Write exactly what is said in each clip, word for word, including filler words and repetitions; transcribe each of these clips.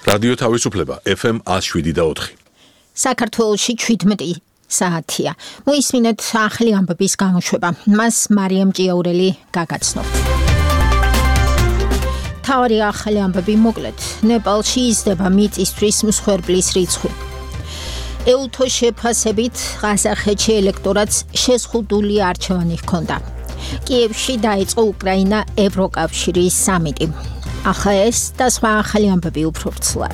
რადიო თავისუფლება ეფ ემ one oh seven და four. საქართველოში seventeen საათია. მოისმინეთ ახალი ამბების გამოშვება. მას მარიამ ჭიაურელი გაგაცნობთ. თავი ახალი ამბები მოკლედ. ნეპალში იზრდება მიწისთვის მსხვერპლის რიცხვი. ეუთოს შეფასებით ყაზახეთში ელექტორატს შეზღუდული არჩევანი ჰქონდა. კიევში დაიწყო უკრაინა ევროკავშირის სამიტი. ახლა ეს და სხვა ახალი ამბები უფრო ვრცლად.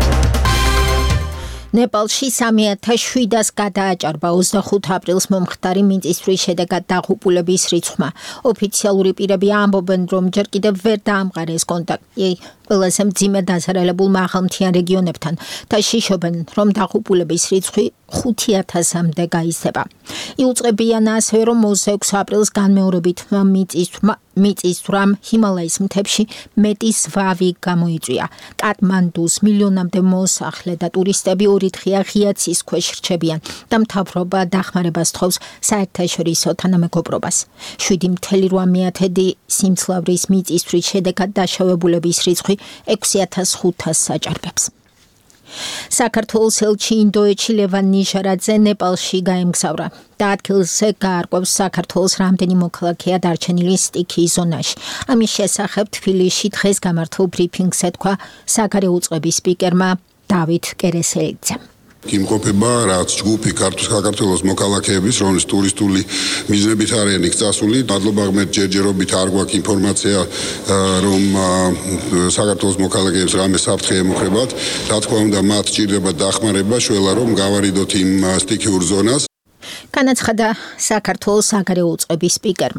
ნეპალში three thousand seven hundred-ს გადააჭარბა twenty-five აპრილს მომხდარი მიწისძვრის შედეგად დაღუპულების რიცხვმა. ოფიციალური პირები ამბობენ, რომ ჯერ კიდევ ვერ დაამყარეს კონტაქტი ყველაზე მძიმე დაზარალებულ მაღალმთიან რეგიონებთან და შიშობენ, რომ დაღუპულების რიცხვი five thousand-მდე გაიზრდება. იუწყებიან ასევე, რომ twenty-six აპრილს განმეორებით მიწისძვრამ ჰიმალაის მთებში მეტი ზვავი გამოიწვია. კატმანდუს მილიონამდე მოსახლე და ტურისტები ორი დღეა ღია ცის ქვეშ რჩებიან და მთავრობა დახმარებას თხოვს საერთაშორისო თანამეგობრობას. seven point eight სიმძლავრის მიწისძვრის შედეგად დაშავებულების რიცხვი six thousand five hundred-ს აჭარბებს. საქართველოს ელჩი ინდოეთში ლევან ნიჟარაძე ნეპალში გაემგზავრა და ადგილზე გაარკვევს საქართველოს რამდენი მოქალაქეა დარჩენილი სტიქიის ზონაში. ამის შესახებ თბილისში დღეს გამართულ ბრიფინგს ეთქვა საგარეო უწყების სპიკერმა დავით კერესელიძემ. იმყოფება რაც ჯგუფი საქართველოს მოქალაქეების, რომლის ტურისტული მიზნებით არიან იქ წასული. მადლობა ღმერთ ჯერჯერობით არ გვაქვს ინფორმაცია, რომ საქართველოს მოქალაქეებს რამე საფრთხე ემუქრებათ. რა თქმა უნდა, მათ სჭირდება დახმარება, შველა რომ გავარიდოთ იმ სტიქიურ ზონას. განაცხადა საქართველოს საგარეო უწყების სპიკერმა.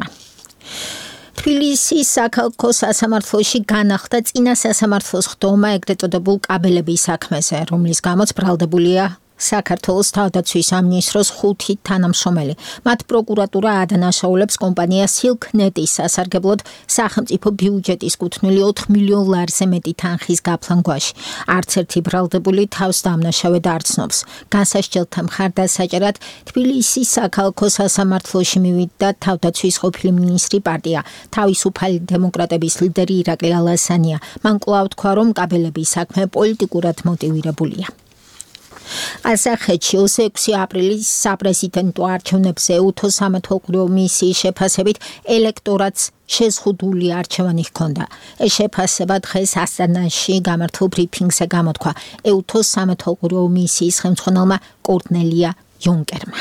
თბილისის საქალაქო სასამართლოში განახლდა წინა სასამართლოს ხდომა ეგრეთ წოდებულ კაბელების საქმეზე, რომლის გამოც ბრალდებულია საქართველოს თავდაცვის სამინისტროს ხუთი თანამშრომელი. მათ პროკურატურა ადანაშაულებს კომპანია სილკნეტის სასარგებლოდ სახელმწიფო ბიუჯეტის კუთვნილი four მილიონ ლარზე მეტი თანხის გაფლანგვაში. არც ერთი ბრალდებული თავს დამნაშავედ არ ცნობს. განსასჯელთა მხარდასაჭერად თბილისის საქალაქო სასამართლოში მივიდა თავდაცვის ყოფილი მინისტრი პარტია თავისუფალი დემოკრატების ლიდერი ირაკლი ალასანია. მან კვლავ თქვა, რომ კაბელების საქმე პოლიტიკურად მოტივირებულია. ყაზახეთში twenty-six აპრილის საპრეზიდენტო არჩევნებზე ეუთოს სამეთვალყურეო მისიის შეფასებით ელექტორატს შეზღუდული არჩევანი ჰქონდა. ეს შეფასება დღეს ასტანაში გამართულ ბრიფინგზე გამოთქვა ეუთოს სამეთვალყურეო მისიის ხელმძღვანელმა კორნელია იუნკერმა.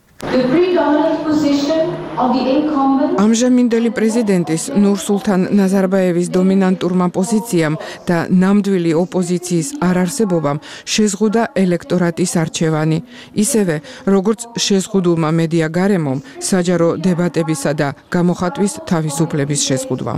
ამჟამინდელი პრეზიდენტის ნურსულთან ნაზარბაევის დომინანტურმა პოზიციამ და ნამდვილი ოპოზიციის არარსებობამ შეზღუდა ელექტორატის არჩევანი. ისევე, როგორც შეზღუდულმა მედია გარემომ, საჯარო დებატებისა და გამოხატვის თავისუფლების შეზღუდვამ.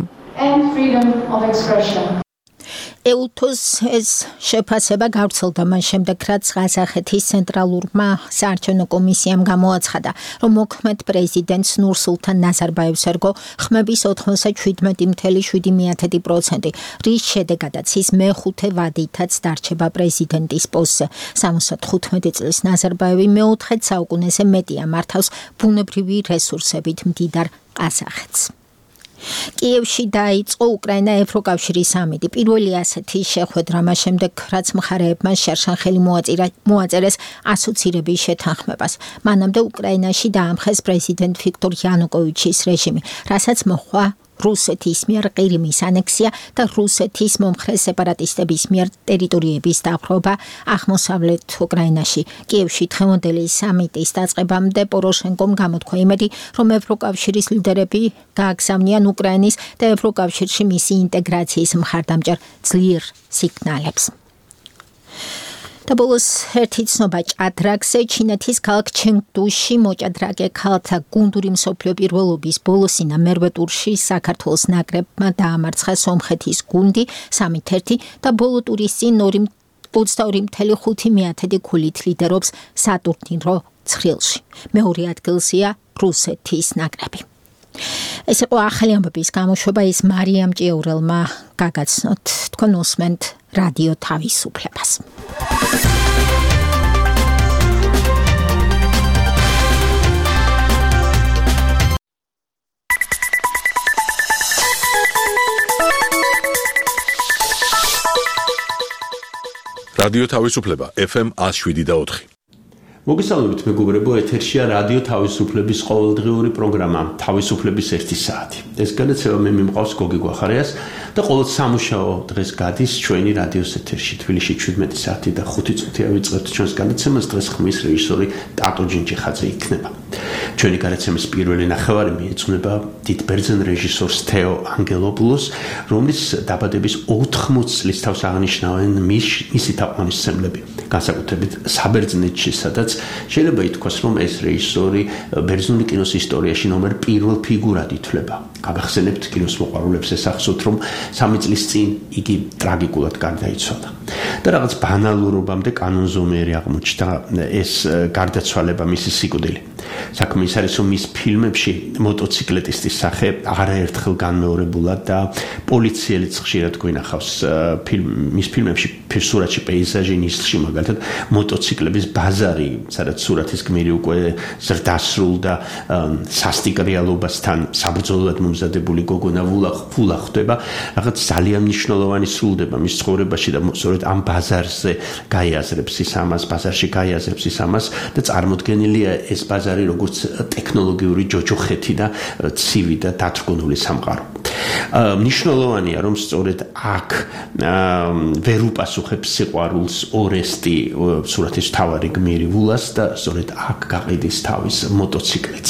ეუთოს ეს შეფასება გავრცელდა მას შემდეგ, რაც ყაზახეთის ცენტრალურმა საარჩევნო კომისიამ გამოაცხადა, რომ მოქმედ პრეზიდენტს ნურსულთან ნაზარბაევს ერგო ხმების ninety-seven point seven procent, რის შედეგადაც ის მეხუთე ვადითაც დარჩება პრეზიდენტის პოსტზე. seventy-five წლის ნაზარბაევი მეოთხე საუკუნეზე მეტია მართავს ბუნებრივი რესურსებით მდიდარ ყაზახეთს. კიევში დაიწყო უკრაინა ევროკავშირის სამიტი. პირველი ასეთი შეხვედრა მას შემდეგ, რაც მხარეებმა შერშან ხელი მოაწერეს ასოცირების შეთანხმებას. მანამდე უკრაინაში დაამხეს პრეზიდენტ ვიქტორ იანუკოვიჩის რეჟიმი, რასაც მოჰყვა რუსეთის მიერ ყირიმის ანექსია და რუსეთის მომხრე სეპარატისტების მიერ ტერიტორიების დაპყრობა აღმოსავლეთ უკრაინაში. კიევში დღევანდელი სამიტის დაწყებამდე პოროშენკომ გამოთქვა იმედი, რომ ევროკავშირის ლიდერები გააგზავნიან უკრაინის და ევროკავშირში მისი ინტეგრაციის მხარდამჭერ ძლიერ სიგნალებს. და ბოლოს ერთი ცნობა ჭადრაკზე. ჩინეთის ქალაქ ჩენგდუში მოჭადრაკე ქალთა გუნდური მსოფლიო პირველობის ბოლოსინა მერვე ტურში საქართველოს ნაკრებმა დაამარცხა სომხეთის გუნდი three one და ბოლო ტურის წინ twenty-two point five ქულით ლიდერობს სატურნირო ცხრილში. მეორე ადგილზეა რუსეთის ნაკრები. ეს იყო ახალი ამბების გამოშვება, ის მარიამ ჭიაურელმა გაგაცნოთ. თქვენ უსმენთ რადიო თავისუფლებას. რადიო თავისუფლება ეფ ემ one oh seven point four. მოგესალმებით მეგობრებო, ეთერშია რადიო თავისუფლების ყოველდღიური პროგრამა თავისუფლების ერთი საათი. ეს გადაცემა მე მიმყავს გოგი გვახარიას და ყოველ სამუშაო დღეს გადის ჩვენი რადიოს ეთერში თბილისში შვიდმეტი საათი და ხუთი წუთი ავიწყებთ ჩვენს გადაცემას. დღეს ხმის რეჟისორი ტატო ჯინჯიხაძე იქნება. ჩვენი გადაცემის პირველი ნახევარი მიეძღვნება დიდ ბერძენ რეჟისორს თეო ანგელოპულოს, რომლის დაბადების ოთხმოც წლის თავს აღნიშნავენ მისი თაყვანისმცემლები, განსაკუთრებით საბერძნეთში, სადაც შეიძლება ითქვას, რომ ეს რეჟისორი ბერძნული კინოს ისტორიაში ნომერ პირველ ფიგურად ითვლება. გაგახსენებთ კინოს მოყვარულებს ესახსოთ, რომ სამი წლის წინ იგი ტრაგიკულად გარდაიცვალა. და რაღაც ბანალურობამდე კანონზომიერი აღმოჩნდა ეს გარდაცვალება მისი სიკვდილი. საქმე ის არის, რომ მის ფილმებში მოტოციკლეტისტის სახე არაერთხელ განმეორებულა და პოლიციელიც ხშირად გვინახავს მის ფილმებში, სურათში, პეიზაჟი, ნისლში, მაგალითად მოტოციკლების ბაზარი, სადაც სურათის გმირი უკვე ზრდასრულ და სასტიკ რეალობასთან საბრძოლოდ მომზადებული გოგონა ფულა ხვდება, რაღაც ძალიან მნიშვნელოვანი სრულდება მის ცხოვრებაში და სწორედ ამ ბაზარზე გაიაზრებს ის ამას, ბაზარში გაიაზრებს ის ამას და წარმოდგენილია ეს ბაზარი როგორც ტექნოლოგიური ჯოჯოხეთი და ცივი და დათრგუნული სამყარო. მნიშვნელოვანია, რომ სწორედ აქ ვერ უპასუხებს სიყვარულს ორესტი, სურათის მთავარი გმირი ვულას და სწორედ აქ გაყიდის თავის მოტოციკლეთს.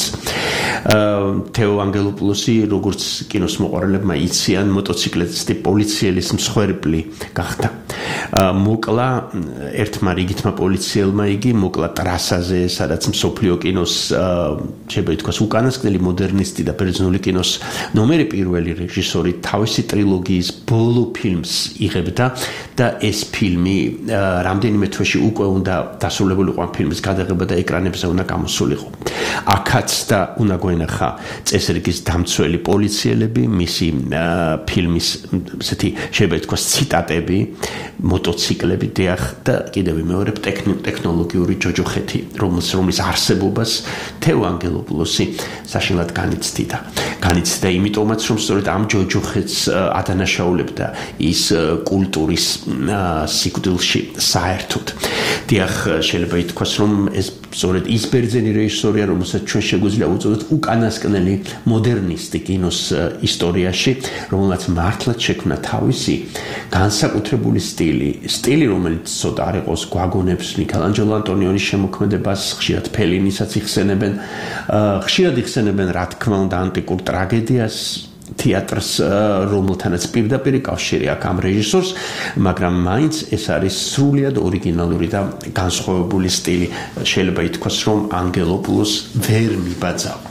თეო ანგელოპულოსი, როგორც კინოს მოყვარელებმა იციან, მოტოციკლეტისტი პოლიციელის მსხვერპლი გახდა. მოკლა ერთმა რიგითმა პოლიციელმა იგი, მოკლა ტრასაზე, სადაც მსოფლიო კინოს შეიძლება ითქვას უკანასკნელი მოდერნისტი და ბერძნული კინოს ნომერი პირველი რეჟისორი თავისი ტრილოგიის ბოლო ფილმს იღებდა და ეს ფილმი რამდენიმე თვეში უკვე უნდა დასრულებულიყო ამ ფილმის გადაღება და ეკრანებზე უნდა გამოსულიყო. აქაც და უნდა გვენახა წესრიგის დამცველი პოლიციელები, მისი ფილმის ესეთი შეიძლება ითქვას ციტატები, მოტოციკლები დიახ და კიდევ ვიმეორებ ტექნოლოგიური ჯოჯოხეთი, რომლის რომლის არსებობას თეო ანგელოპულოსი საშინლად განიცდიდა. განიცდიდა იმიტომაც, რომ სწორედ ამ ჯოჯოხეთს ადანაშაულებდა ის კულტურის სიკვდილში საერთოდ. დიახ, შეიძლება ითქვას, რომ ეს სწორედ ის ბერძენი რეჟისორია, რომელსაც ჩვენ შეგვიძლია უწოდოთ უკანასკნელი მოდერნისტი კინოს ისტორიაში, რომელმაც მართლაც შექმნა თავისი განსაკუთრებული სტილი, სტილი, რომელიც ცოტა არ იყოს გვაგონებს მიქელანჯელო ანტონიონის შემოქმედებას, ხშირად ფელინისაც იხსენებენ, ხშირად იხსენებენ, რა თქმა უნდა, ანტიკურ ტრაგედიას, თეატრს, რომელთანაც პირდაპირ კავშირი აქვს ამ რეჟისორს, მაგრამ მაინც ეს არის სრულიად ორიგინალური და განსხვავებული სტილი. შეიძლება ითქვას, რომ ანგელოპულოს ვერ მიბაძავა.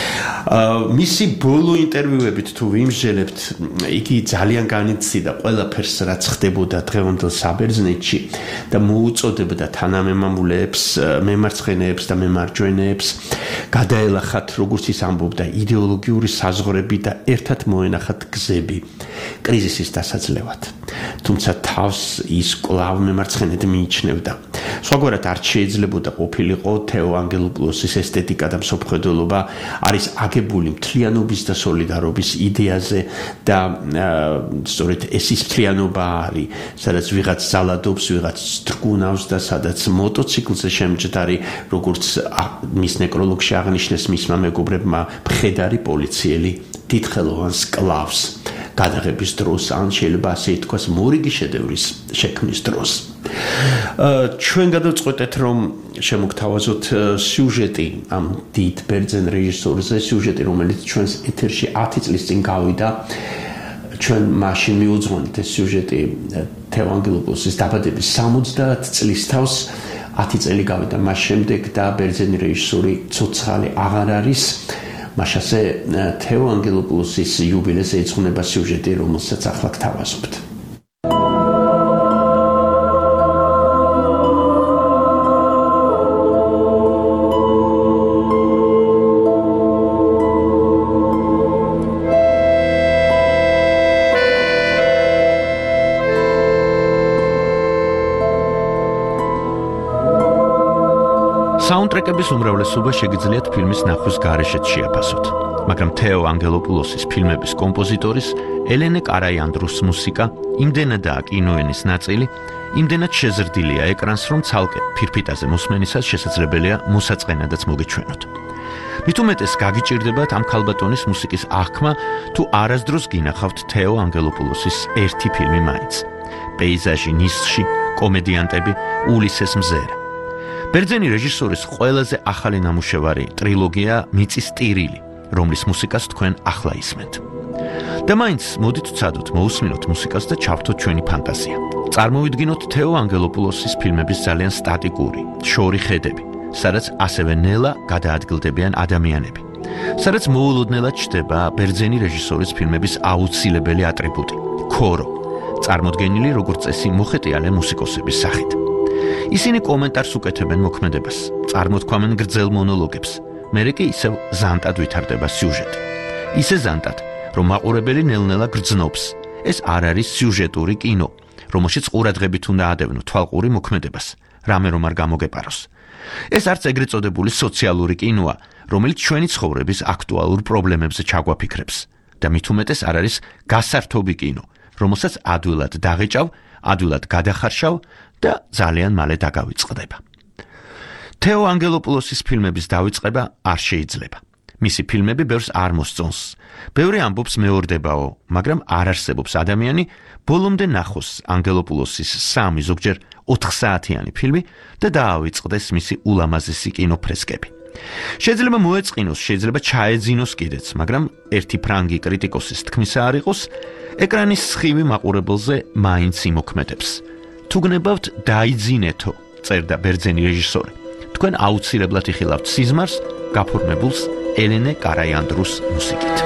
მისი ბოლო ინტერვიუებით თუ ვიმსჯელებთ, იგი ძალიან განიცდიდა ყველაფერს, რაც ხდებოდა დღევანდელ საბერძნეთში და მოუწოდებდა თანამემამულეებს, მემარცხენეებს და მემარჯვენეებს გადაელახათ, როგორც ის ამბობდა, იდეოლოგიური საზღვრები და ერთად მოენახათ გზები კრიზისის დასაძლევად. თუმცა თავს ის კვლავ მემარცხენედ მიიჩნევდა. სხვაგვარად არ შეიძლებოდა ყოფილიყო თეო ანგელოპულოსის ესთეტიკა და მსოფლმხედველობა არის აგებული მთლიანობის და სოლიდარობის იდეაზე და სწორედ ეს ის მთლიანობა არის, სადაც ვიღაც ზალადობს, ვიღაც სტრგუნავს და სადაც მოტოციკლზე შემჯდარი, როგორც მის ნეკროლოგში აღნიშნეს მისმა მეგობრებმა, მხედარი პოლიციელი დიდხელოვანს კლავს გადაღების დროს, ან შეიძლება ასე ითქვას, მორიგი შედევრის შექმნის დროს. ჩვენ გადავწყვეტეთ, რომ შემოგთავაზოთ სიუჟეტი ამ დიდ ბერძენ რეჟისორზე, სიუჟეტი, რომელიც ჩვენს ეთერში ათი წლის წინ გავიდა. ჩვენ მაშინ მიუძღვენთ ეს სიუჟეტი თეო ანგელოპულოსის დაბადების სამოცდაათ წლის თავს, ათი წელი გავიდა მას შემდეგ და ბერძენი რეჟისორი ცოცხალი აღარ არის. მაშასე თეო ანგელოპულოსის იუბილეს ეძღვნება სიუჟეტი, რომელსაც ახლა გთავაზობთ. საუნდტრეკების უმრავლესობა შეგიძლიათ ფილმის ნახვის გარეშეც შეაფასოთ, მაგრამ თეო ანგელოპულოსის ფილმების კომპოზიტორის ელენე კარაიანდრუს მუსიკა, იმდენადაა კინოენის ნაწილი, იმდენად შეზრდილია ეკრანს, რომ ცალკე ფირფიტაზე მოსმენისას შესაძლებელია მოსაწყენადაც მოგეჩვენოთ. მით უმეტეს გაგიჭირდებათ ამ ქალბატონის მუსიკის აღქმა, თუ არასდროს გინახავთ თეო ანგელოპულოსის ერთი ფილმი მაინც. პეიზაჟი ნისლში, კომედიანტები, ულისეს მზერა. ბერძენი რეჟისორის ყველაზე ახალი ნამუშევარი ტრილოგია მიწის ტირილი, რომლის მუსიკას თქვენ ახლა ისმენთ. და მაინც მოდით ვცადოთ, მოусმინოთ მუსიკას და ჩავთოთ ჩვენი ფანტაზია. წარმოვიდგინოთ თეო ანგელოპულოსის ფილმების ძალიან სტატიკური, შორი ხედები, სადაც ასევე ნელა გადაადგილდებიან ადამიანები, სადაც მოულოდნელად ჩდება ბერძენი რეჟისორის ფილმების აუცილებელი ატრიბუტი, ქორო, წარმოდგენილი როგორც წესი მოხეტიალე მუსიკოსების სახით. ისინი კომენტარს უკეთებენ მოქმედებას, წარმოთქვამენ გრძელ მონოლოგებს, მერე კი ისევ ზანტად ვითარდება სიუჟეტი. ისე ზანტად, რომ მაყურებელი ნელ-ნელა გრძნობს. ეს არ არის სიუჟეტური კინო, რომელშიც ყურადღებით უნდა ადევნო თვალყური მოქმედებას, რამე რომ არ გამოგეპაროს. ეს არც ეგრეთ წოდებული სოციალური კინოა, რომელიც ჩვენი ცხოვრების აქტუალურ პრობლემებზე ჩაგვაფიქრებს და მით უმეტეს არ არის გასართობი კინო, რომელსაც ადვილად დაღეჭავ, ადვილად გადახარშავ და ძალიან მალე დაგავიწყდება. თეო ანგელოპულოსის ფილმების დავიწყება არ შეიძლება. მისი ფილმები ბევრს არ მოსწონს. ბევრი ამბობს მეორდებაო, მაგრამ არ არსებობს ადამიანი, ბოლომდე ნახოს ანგელოპულოსის სამი ზოგჯერ ოთხ საათიანი ფილმი და დაავიწყდეს მისი ულამაზესი კინოფრესკები. შეიძლება მოეწყინოს, შეიძლება ჩაეძინოს კიდეც, მაგრამ ერთი ფრანგი კრიტიკოსის თქმისა არ იყოს, ეკრანის სხივი მაყურებელზე მაინც იმოქმედებს. თუ გნებავთ დაიძინეთო, წერდა ბერძენი რეჟისორი. თქვენ აუცილებლად იხილავთ სიზმარს, გაფორმებულს ელენე კარაიანდრუს მუსიკით.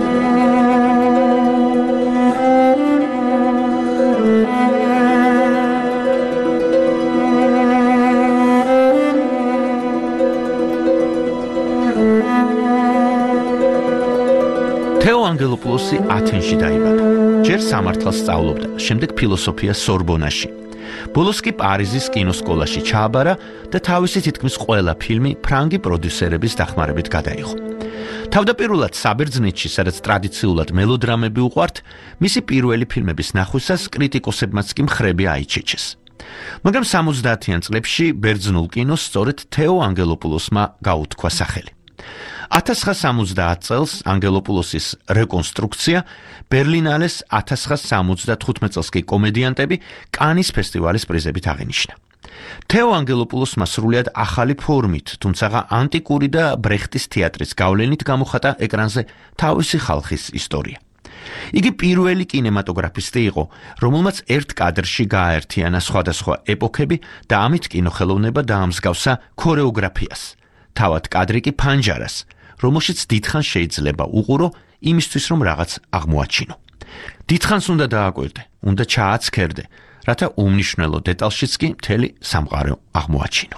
თეო ანგელოპულოსი ათენში დაიბადა. ჯერ სამართალს სწავლობდა, შემდეგ ფილოსოფიას სორბონაში. ბოლოს კი პარიზის კინოსკოლაში ჩააბარა და თავისი თითქმის ყველა ფილმი ფრანგი პროდიუსერების დახმარებით გადაიღო. თავდაპირველად საბერძნეთში, სადაც ტრადიციულად მელოდრამები უყვართ, მისი პირველი ფილმების ნახვისას კრიტიკოსებმაც კი მხრები აიჩეჩეს. მაგრამ სამოცდაათიან წლებში ბერძნულ კინოს სწორედ თეო ანგელოპულოსმა გაუთქვა სახელი. ათას ცხრაასა სამოცდაათ წელს ანგელოპულოსის რეკონსტრუქცია, ბერლინალეს ათას ცხრაასა სამოცდათხუთმეტ წელს კი კომედიანტები კანის ფესტივალის პრიზებით აღინიშნა. თეო ანგელოპულოსმა სრულიად ახალი ფორმით, თუმცა ანტიკური და ბრეხტის თეატრის გავლენით გამოხატა ეკრანზე თავისი ხალხის ისტორია. იგი პირველი კინემატოგრაფისტი იყო, რომელმაც ერთ კადრში გააერთიანა სხვადასხვა ეპოქები და ამით კინოხელოვნება დაამსგავსა ქორეოგრაფიას. თავად კადრი კი ფანჯარას, რომელშიც დიდხანს შეიძლება უყურო იმისთვის, რომ რაღაც აღმოაჩინო. დიდხანს უნდა დააკვირდე, უნდა ჩააცქერდე, რათა უმნიშვნელო დეტალშიც კი მთელი სამყარო აღმოაჩინო.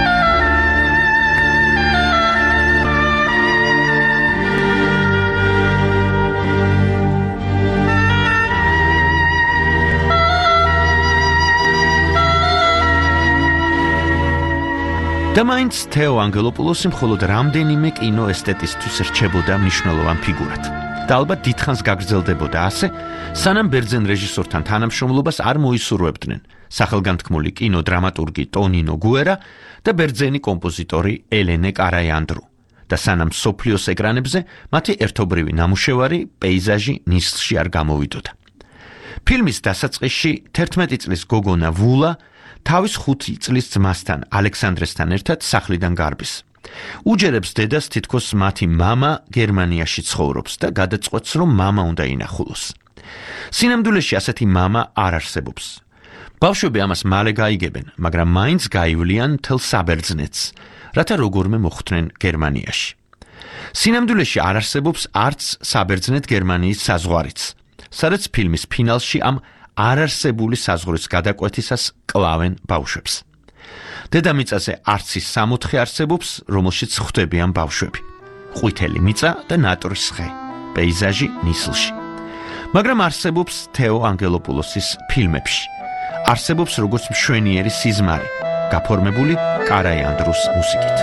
და მაინც თეო ანგელოპულოსი მხოლოდ რამდენიმე კინოესთეტისტვის რჩებოდა მნიშვნელოვან ფიგურად. და ალბათ დიდხანს გაგრძელდებოდა ასე, სანამ ბერძენ რეჟისორთან თანამშრომლობას არ მოისურვებდნენ სახელგანთქმული კინოდრამატურგი ტონინო გუერა და ბერძენი კომპოზიტორი ელენე კარაიანდრუ და სანამ სოფლიოს ეკრანებზე მათი ერთობრივი ნამუშევარი პეიზაჟი ნისლში არ გამოვიდოდა. ფილმის დასაწყისში თერთმეტი წლის გოგონა ვულა თავის ხუთი წლის ძმასთან ალექსანდრესთან ერთად სახლიდან გარბის. უჯერებს დედას თითქოს მათი მამა გერმანიაში ცხოვრობს და გადაწყვეტს, რომ მამა უნდა ინახულოს. სინამდვილეში ასეთი მამა არ არსებობს. ბავშვები ამას მალე გაიგებენ, მაგრამ მაინც გაივლიან მთელ საბერძნეთს, რათა როგორმე მოხვდნენ გერმანიაში. სინამდვილეში არ არსებობს არც საბერძნეთ გერმანიის საზღვარიც, სადაც ფილმის ფინალში ამ არარსებული საზღვრის გადაკვეთისას კლავენ ბავშვებს. დედამიწაზე არც ის სამოთხე არსებობს, რომელშიც ხვდებიან ბავშვები. ყვითელი მიწა და ნატურის ხე, პეიზაჟი ნისლში. მაგრამ არსებობს თეო ანგელოპულოსის ფილმებში. არსებობს როგორც მშვენიერი სიზმარი, გაფორმებული კარაიანდრუს მუსიკით.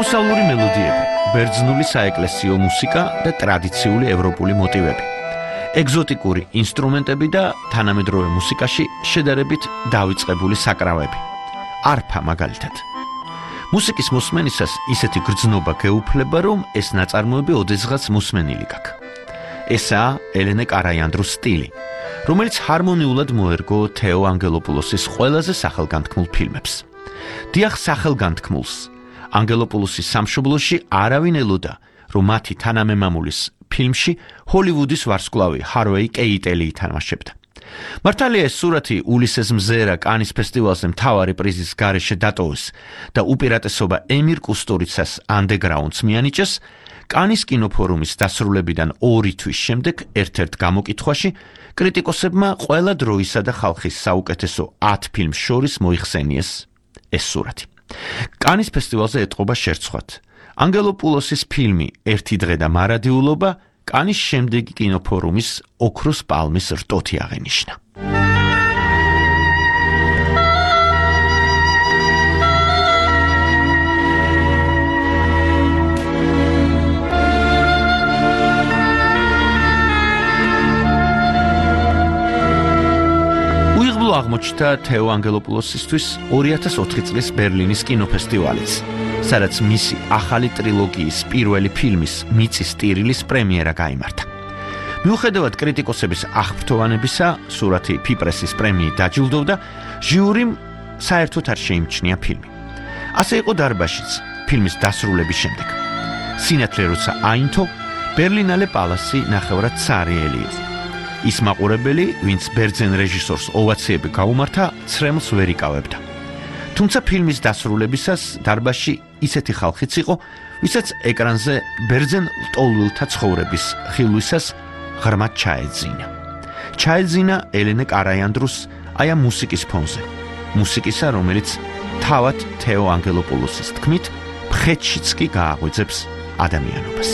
პროფესიონალური მელოდიები, ბერძნული საეკლესიო მუსიკა და ტრადიციული ევროპული მოტივები. ეგზოტიკური ინსტრუმენტები და თანამედროვე მუსიკაში შედარებით დავიწყებული საკრავები. არფა მაგალითად. მუსიკის მოსმენისას ისეთი გრძნობა გეუფლება, რომ ეს ნაწარმოები ოდესღაც მოსმენილი გაქვს. ესაა ელენე კარაიანდრუს სტილი, რომელიც ჰარმონიულად მოერგო თეო ანგელოპულოსის ყველაზე სახელგანთქმულ ფილმებს. დიახ, სახელგანთქმულს. ანგელოპულოსის სამშობლოში არავინ ელოდა, რომ მათი თანამემამულის ფილმში ჰოლივუდის ვარსკვლავი ჰარვეი კეიტელი ითამაშებდა. მართალია ეს სურათი ულისეს მზერა კანის ფესტივალზე მთავარი პრიზის გარეშე დატოვეს და უპირატესობა ემირ კუსტურიცას ანდეგრაუნდს მიანიჭეს, კანის კინოფორუმის დასრულებიდან ორი თვის შემდეგ ერთ-ერთ გამოკითხვაში კრიტიკოსებმა ყველა დროისა და ხალხის საუკეთესო ათ ფილმს შორის მოიხსენიეს ეს სურათი. კანის ფესტივალზე ეტყობა შერცხვად. ანგელოპულოსის ფილმი ერთი დღე და მარადიულობა კანის შემდეგი კინოფორუმის ოქროს პალმის რტოთი აღენიშნა. უიღბლო აღმოჩნდა თეო ანგელოპულოსისთვის ორი ათას ოთხი წლის ბერლინის კინოფესტივალიც, სადაც მისი ახალი ტრილოგიის პირველი ფილმის მიწის ტირილის პრემიერა გაიმართა. მიუხედავად კრიტიკოსების აღფრთოვანებისა, სურათი ფიპრესის პრემიით დაჯილდოვდა, ჟიურიმ საერთოდ არ შეიმჩნია ფილმი. ასე იყო დარბაშიც ფილმის დასრულების შემდეგ. სინათლე როცა აინთო, ბერლინალე პალასი ნახევრად ცარიელი იყო. ის მაყურებელი, ვინც ბერძენ რეჟისორს ოვაციები გაუმართა, ცრემლს ვერ იკავებდა. თუმცა ფილმის დასრულებისას დარბაზში ისეთი ხალხიც იყო, ვისაც ეკრანზე ბერძენ ლტოლვილთა ცხოვრების ხილვისას ღრმად ჩაეძინა. ჩაეძინა ელენე კარაიანდრუს აი ამ მუსიკის ფონზე. მუსიკისა, რომელიც თავად თეო ანგელოპულოსის თქმით, მხედშიც კი გააღვიძებს ადამიანობას.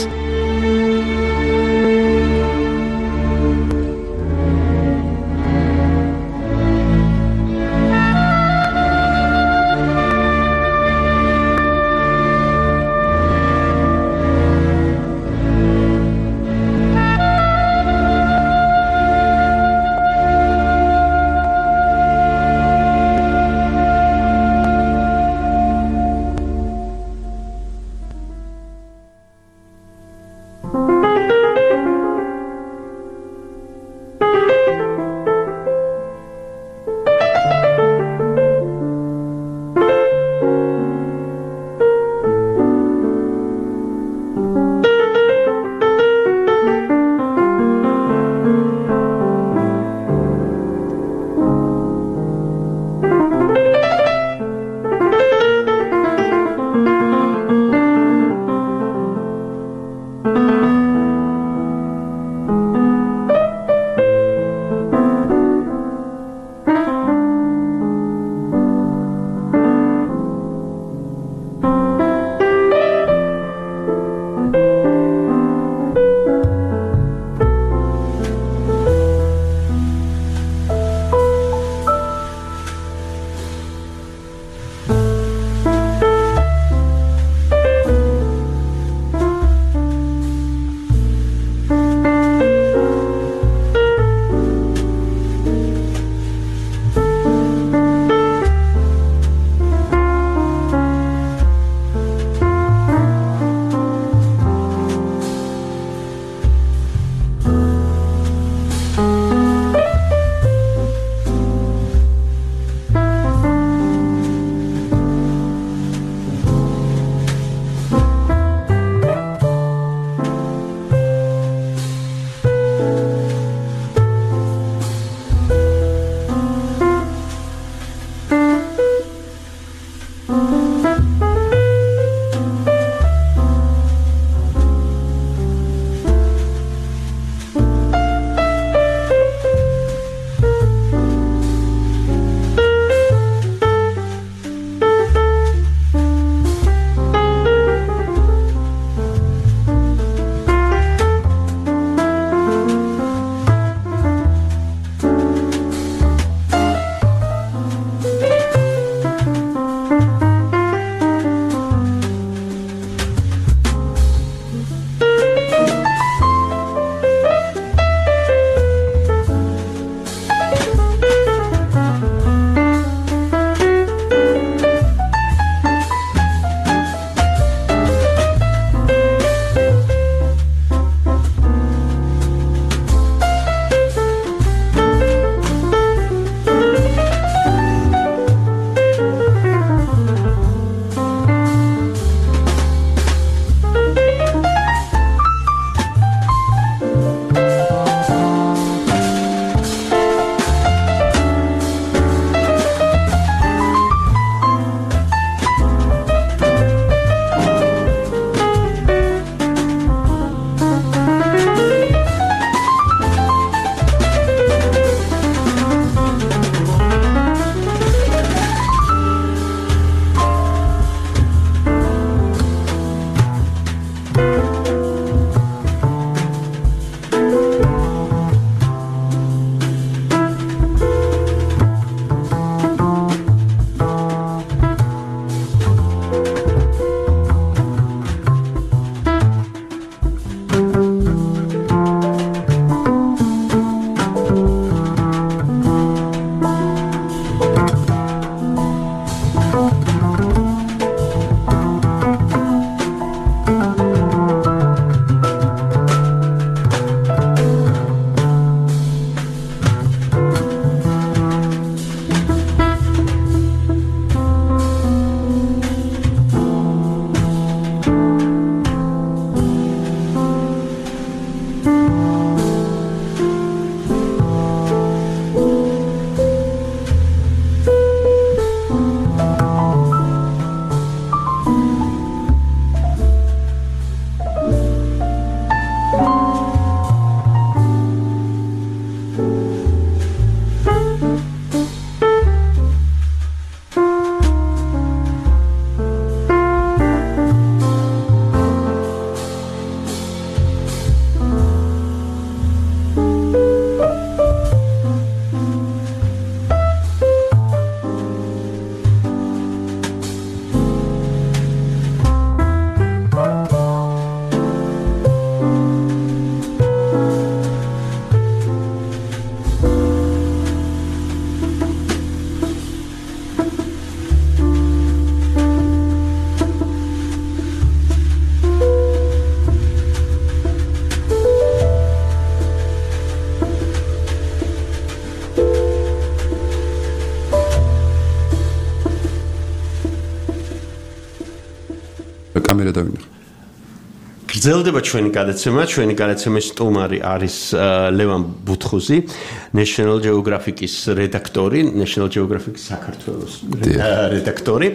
გრძელდება ჩვენი გადაცემა, ჩვენი გადაცემის სტუმარი არის ლევან ბუთხუზი, National Geographic-ის რედაქტორი, National Geographic საქართველოს რედაქტორი.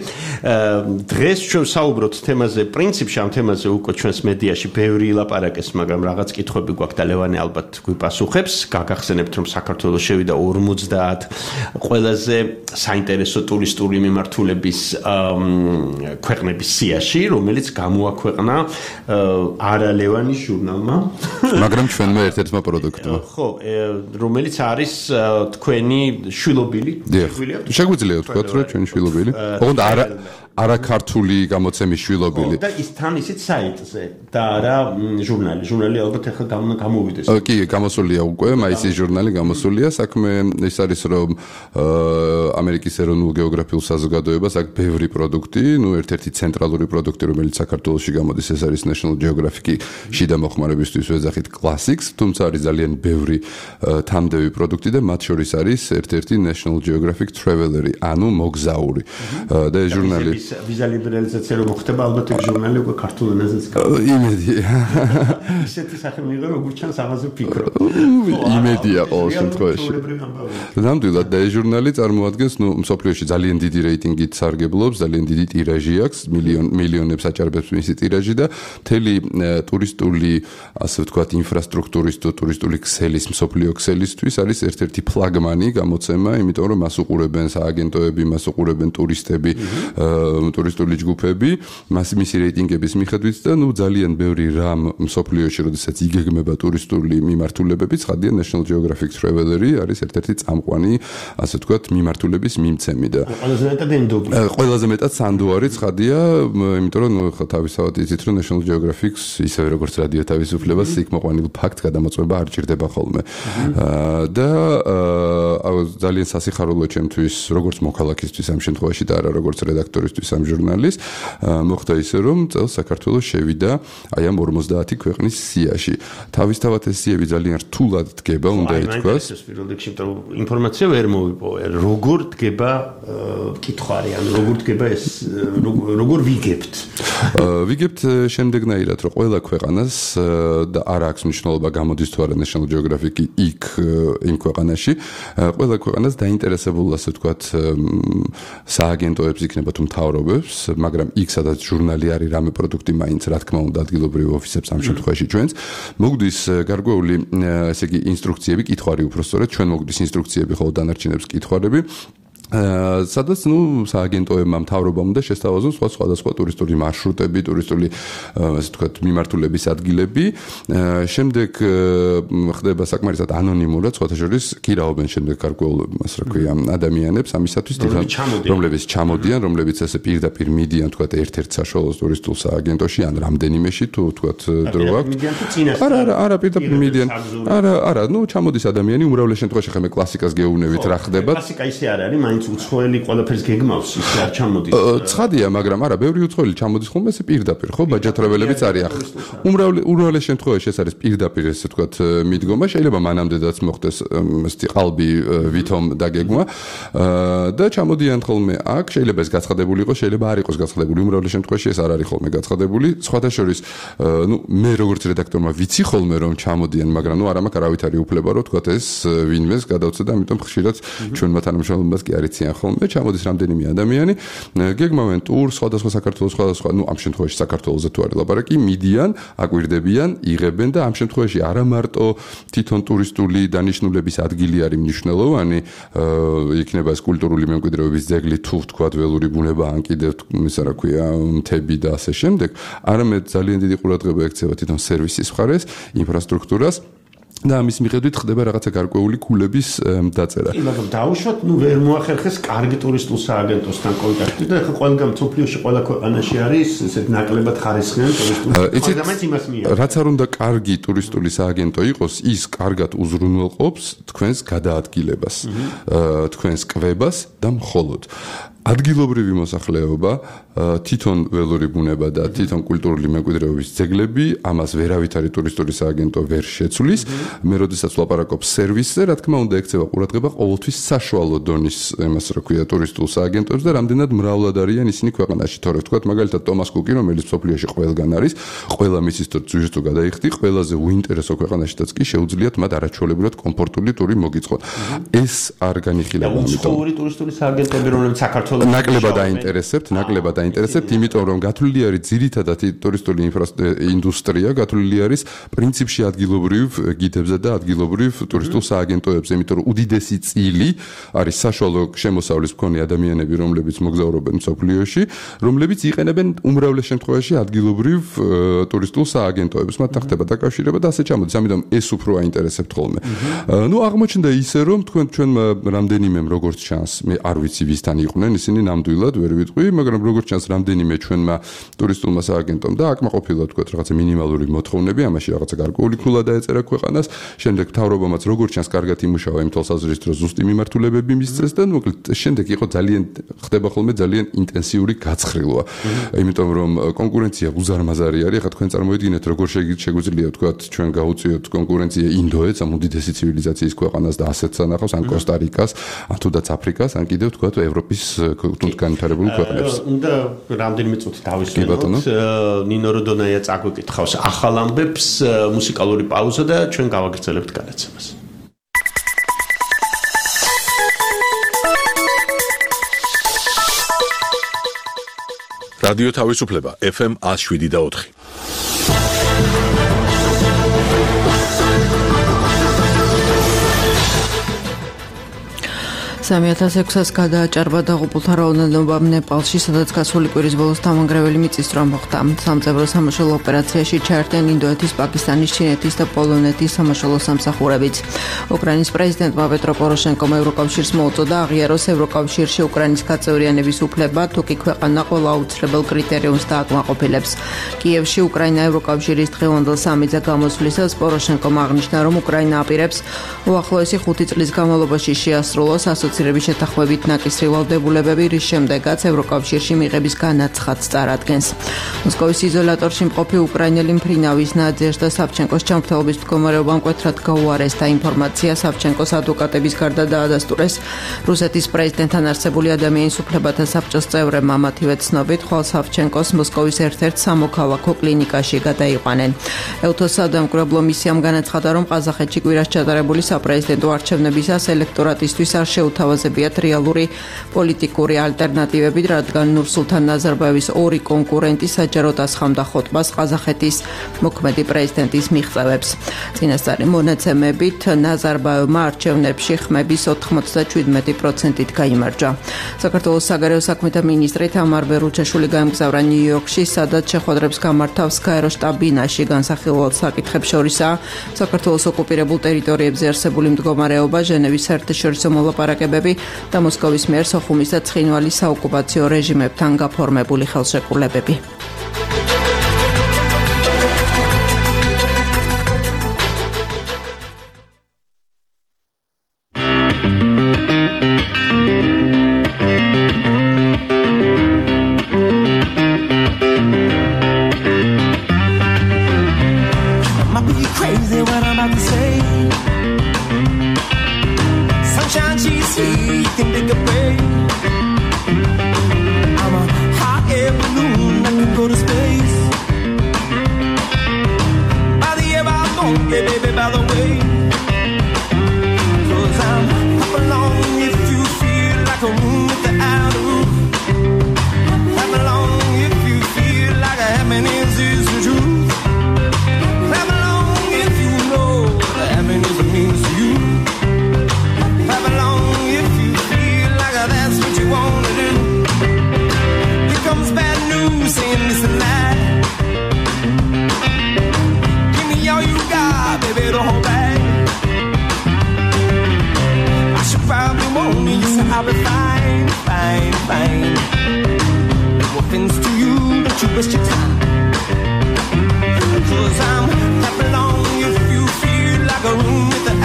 დღეს ჩვენ საუბრობთ თემაზე, პრინციპში ამ თემაზე უკვე ჩვენს მედიაში ბევრი ილაპარაკეს, მაგრამ რაღაც კითხვები გვაქვს და ლევანი ალბათ გვიპასუხებს. გაგახსენებთ, რომ საქართველოს შევიდა ორმოცდაათ ყველაზე საინტერესო ტურისტული მიმართულების ქვეყნების სიაში, რომელიც გამოაქვეყნა არა ლევანის ჟურნალმა, მაგრამ ჩვენმა ერთ-ერთმა პროდუქტმა. ხო, რომელიც არის თქვენი შვილობილი, შეგვიძლია ვთქვათ, რომ ჩვენი შვილობილი. ოღონდ არა არა ქართული გამოცემის შვილობილი. და ის თან ისიც საიტზე და არა ჟურნალი. ჟურნალი ალბათ ახლა გამოვიდეს. კი, გამოსულია უკვე, მაისის ჟურნალი გამოსულია. საქმე ის არის, რომ ამერიკის ეროვნულ გეოგრაფიულ საზოგადოებას აქვს ბევრი პროდუქტი, ну ერთ-ერთი ცენტრალური პროდუქტი, რომელიც საქართველოში გამოდის, ეს არის National Geographic-ი შიდა მოხმარებისთვის ვეძახით Classics, თუმცა არის ძალიან ბევრი თამდევი პროდუქტი და მათ შორის არის ერთ-ერთი National Geographic Traveler-ი, ანუ მოგზაური. და ეს ჟურნალი ვიზა ლიბერალიზაცია რომ ხდება, ალბათ ეს ჟურნალი უკვე ქართულ ენაზეც გავა. იმედია. ისეთი სახე მიიღო, როგორც ჩანს ამაზე ვფიქრობ. იმედია ყოველ შემთხვევაში. ნამდვილად და ეს ჟურნალი წარმოადგენს, ну, მსოფლიოში ძალიან დიდი რეიტინგით სარგებლობს, ძალიან დიდი ტირაჟი აქვს, მილიონ მილიონებს აჭარბებს მისი ტირაჟი და მთელი ტურისტული, ასე ვთქვათ, ინფრასტრუქტურის და ტურისტული ქსელის, მსოფლიო ქსელისთვის არის ერთ-ერთი ფლაგმანი გამოცემა, იმიტომ რომ მას უყურებენ სააგენტოები, მას უყურებენ ტურისტები, ტურისტული ჯგუფები, მას მისი რეიტინგების მიხედვით და ну ძალიან ბევრი რამ მსოფლიოში, როდესაც იგეგმება ტურისტული მიმართულებები, ცხადია National Geographic Traveler-ი არის ერთ-ერთი წამყვანი, ასე ვთქვათ, მიმართულების მიმცემი და ყველაზე მეტად ენდობი. ყველაზე მეტად სანდუარი ცხადია, იმიტომ რომ ხო თავისთავად იცით, რომ National Geographic-ს ისევე როგორც რადიო თავისუფლებას იქ მოყვანილ ფაქტს გადამოწმება არ ჭირდება ხოლმე. და ძალიან სასიხარულო ჩემთვის, როგორც მოქალაქისთვის ამ შემთხვევაში და არა როგორც რედაქტორისთვის ამ ჟურნალის, მოხდა ისე, რომ წელს საქართველოს შევიდა აი ამ ორმოცდაათი ქვეყნის სიაში. თავისთავად ეს სიები ძალიან რთულად დგება, უნდა ითქვას. ეს პირველ რიგში, იმიტომ რომ ინფორმაცია ვერ მოვიპოვე. როგორ დგება კითხვარი, ანუ როგორ დგება ეს, როგორ ვიგებთ? ვიგებთ შემდეგნაირად, რომ ყველა ქვეყანას და არ აქვს მნიშვნელობა გამოდის თუ არა National Geographic-ი იქ იმ ქვეყანაში, ყველა ქვეყანას დაინტერესებულ, ასე ვთქვათ, სააგენტოებს იქნება თუ მთავრობებს, მაგრამ იქ სადაც ჟურნალი არის, რამე პროდუქტი მაინც, რა თქმა უნდა, ადგილობრივ ოფისებს ამ შემთხვევაში ჩვენს, მოგდის გარკვეული, ესე იგი, ინსტრუქციები, კითხვარი უпростоრად, ჩვენ მოგდის ინსტრუქციები, ხოლო დანარჩენებს კითხვარები. სადაც ნუ სააგენტოებმა მთავრობამ უნდა შესთავაზოს სხვა სხვადასხვა ტურისტული მარშრუტები, ტურისტული ასე ვთქვათ მიმართულების ადგილები. შემდეგ ხდება საკმარისად ანონიმურად, სხვათა შორის კირაობენ შემდეგ გარკვეულ, ასე რა ქვია, ადამიანებს ამისათვის, რომლებიც ჩამოდიან, რომლებიც ასე პირდაპირ მიდიან, ვთქვათ, ერთ-ერთ საშუალო ტურისტულ სააგენტოში, ან რამდენიმეში თუ ვთქვათ დრო აქვს. არა, არა, არა, პირდაპირ მიდიან. არა, არა, ნუ ჩამოდის ადამიანი, უმრავლეს შემთხვევაში ხე მე კლასიკას გეუბნებით რა ხდება. კლასიკა ისე არ არის, მაინც უცხოელი ყველაფერს გეგმავს, ისე არ ჩამოდის. ცხადია, მაგრამ არა, ბევრი უცხოელი ჩამოდის ხოლმე ესე პირდაპირ, ხო, ბაჯატრეველებიც არის. უმრავლეს უმრავლეს შემთხვევაში ეს არის პირდაპირ, ესე ვთქვათ, მიდგომა, შეიძლება მანამდეაც მოხდეს ესეთი ყალბი ვითომ დაგეგმა და ჩამოდიან ხოლმე აქ, შეიძლება ეს გაცხადებული იყოს, შეიძლება არ იყოს გაცხადებული, უმრავლეს შემთხვევაში ეს არ არის ხოლმე გაცხადებული. სხვათა შორის, ნუ მე როგორც რედაქტორმა ვიცი ხოლმე რომ ჩამოდიან, მაგრამ ნუ არა მაქვს არავითარი უფლება რომ ვთქვათ ეს ვინმეს გადავწე და ამიტომ ხშირად ჩვენმა თანამშრომლობას კი არ იციან ხოლმე, ჩამოდის რამდენიმე ადამიანი, გეგმავენ ტურს, სხვადასხვა საქართველოს, სხვადასხვა, ნუ ამ შემთხვევაში საქართველოზე თუ არის ლაპარაკი, მიდიან, აკვირდებიან, იღებენ და ამ შემთხვევაში არა მარტო თვითონ ტურისტული დანიშნულების ადგილი არის მნიშვნელოვანი, იქნება ეს კულტურული მემკვიდრეობის ძეგლი თუ ვთქვათ ველური ბუნება, ან კიდევ ისა რა ქვია, მთები და ასე შემდეგ, არამედ ძალიან დიდი ყურადღება ექცევა თვითონ სერვისის მხარეს, ინფრასტრუქტურას. და ამის მიხედვით ხდება რაღაცა გარკვეული კულების დაწერა. კი, მაგრამ დაუშვათ, ნუ ვერ მოახერხეს კარგი ტურისტულ სააგენტოსთან კონტაქტი და ახლა ყველგან მსოფლიოში ყველა ქვეყანაში არის ესეთ ნაკლებად ხარისხიანი ტურისტული სააგენტო. რაც არ უნდა კარგი ტურისტული სააგენტო იყოს, ის კარგად უზრუნველყოფს თქვენს გადაადგილებას, თქვენს კვებას და მხოლოდ. ადგილობრივი მოსახლეობა, თვითონ ველური ბუნება და თვითონ კულტურული მემკვიდრეობის ძეგლები, ამას ვერავით არის ტურისტული სააგენტო ვერ შეცვლის. მე როდესაც ვლაპარაკობ სერვისზე, რა თქმა უნდა, ექცევა ყურადღება ყოველთვის საშუალო დონის იმას, რა ქვია, ტურისტულ სააგენტოებს და რამდენად მრავლად არიან ისინი ქვეყანაში. თორე ვთქვათ, მაგალითად, ტომას კუკი, რომელიც მსოფლიოში ყველგან არის, ყველა მისის ზუსტ გადაიხდი, ყველაზე უინტერესო ქვეყანაშიც კი შეუძლიათ მათ არაჩვეულებრივად კომფორტული ტური მოგიწყოთ. ეს არ განიხილება, ამიტომ ტურისტული სააგენტოები, რომლებიც საქართველოს ნაკლებად აინტერესებთ, ნაკლებად აინტერესებთ, იმიტომ რომ გათვლილი არის ძირითადად ტურისტული ინდუსტრია, გათვლილი არის პრინციპში ადგილობრივ გიდებზე და ადგილობრივ ტურისტულ სააგენტოებზე, იმიტომ რომ უდიდესი წილი არის საშუალო შემოსავლის მქონე ადამიანები, რომლებიც მოგზაურობენ მსოფლიოში, რომლებიც იყენებენ უმრავლეს შემთხვევაში ადგილობრივ ტურისტულ სააგენტოებს, მათთან ხდება დაკავშირება და ასე ჩამოდის, ამიტომ ეს უფრო აინტერესებთ ხოლმე. ნუ აღმოჩნდა ისე, რომ თქვენ ჩვენმა რამდენიმემ როგორც ჩანს, მე არ ვიცი ვისთან იყვნენ, ისინი ნამდვილად ვერ ვიტყვი, მაგრამ როგორც ჩანს რამდენიმე ჩვენმა ტურისტულმა სააგენტომ და აკმაყოფილად თქვათ რაღაცა მინიმალური მოთხოვნები, ამაში რაღაცა გარკვეული ქულა დაეწერა ქვეყანას, შემდეგ მთავრობამაც როგორც ჩანს კარგად იმუშავა იმ თვალსაზრისით, რომ ზუსტი მიმართულებები მისცეს და მოკლედ შემდეგ იყო ძალიან ხდება ხოლმე ძალიან ინტენსიური გაცხრილვა. იმიტომ რომ კონკურენცია უზარმაზარი არის, ახლა თქვენ წარმოიდგინეთ როგორ შეგვიძლია თქვათ ჩვენ გაუწიოთ კონკურენცია ინდოეთს, ამ უდიდესი ცივილიზაციის ქვეყანას და ასეთ სანახავს, ან კოსტა-რიკას, ან თუნდაც აფრიკას, ან კიდევ თქვათ ევროპის განვითარებულ ქვეყნებს. უნდა რამდენიმე წუთი დავისვენოთ. ნინო როდონაია წაგვიკითხავს ახალ ამბებს, მუსიკალური პაუზა და ჩვენ გავაგრძელებთ განაცემას. რადიო თავისუფლება ეფ ემ one oh seven და four. სამი ათას ექვსს გადააჭარბა დაღუპულთა რაოდენობა ნეპალში, სადაც გასული კვირის ბოლოს დამანგრეველი მიწისძვრა მოხდა. სამწევრო სამაშველო ოპერაციაში ჩაერთნენ ინდოეთის, პაკისტანის, ჩინეთის და პოლონეთის სამაშველო სამსახურებიც. უკრაინის პრეზიდენტმა პეტრო პოროშენკომ ევროკავშირს მოუწოდა აღიაროს ევროკავშირში უკრაინის გაწევრიანების უფლება, თუკი ქვეყანა ყველა აუცილებელ კრიტერიუმს დააკმაყოფილებს. კიევში უკრაინა ევროკავშირის დღევანდელ სამიძე გამოსვლისას პოროშენკომ აღნიშნა, რომ უკრაინა აპირებს უახლოესი ხუთი წლის განმავლობაში შეასრულოს ასოცირების შეთანხმებით ნაკისრი ვალდებულებები, რის შემდეგაც ევროკავშირში მიღების განაცხადს წარადგენს. მოსკოვის იზოლატორში მყოფი უკრაინელი მფრინავის ნაძიაშ და სავჩენკოს ჯანმრთელობის მდგომარეობა მკვეთრად გაუარესდა. ინფორმაცია სავჩენკოს ადვოკატების გარდა დაადასტურეს რუსეთის პრეზიდენტთან არსებული ადამიანის უფლებათა საბჭოს წევრებმა, მათივე ცნობით, ხვალ სავჩენკოს მოსკოვის ერთ-ერთ სამოქალაქო კლინიკაში გადაიყვანენ. ელთოს სადამკვირვებლო მისიამ განაცხადა, რომ ყაზახეთში კვირას ჩატარებული საპრეზიდენტო არჩევნებისას ელექტორატისთვის არ შეუთავაზებიათ რეალური პოლიტიკური ალტერნატივები, რადგან ნურსულთან ნაზარბაევის ორი კონკურენტი საჯაროდ ასხამდა ხოტბას ყაზახეთის მოქმედი პრეზიდენტის მიღწევებს. წინასწარი მონაცემებით ნაზარბაევმა არჩევნებში ხმების ოთხმოცდაშვიდმეტი პროცენტით გაიმარჯვა. საქართველოს საგარეო საქმეთა მინისტრი თამარ ბერუჩაშვილი გაემგზავრა ნიუ-იორკში, სადაც შეხვედრებს გამართავს გაერო შტაბ-ბინაში. განსახილველად საკითხებს შორისაა საქართველოს ოკუპირებულ ტერიტორიებზე არსებული მდგომარეობა, ჟენევის საერთაშორისო მოლაპარაკებები და მოსკოვის მიერ სოხუმის და ცხინვალის საოკუპაციო რეჟიმებთან გაფორმებული ხელშეკრულებები.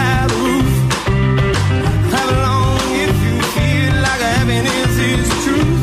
True.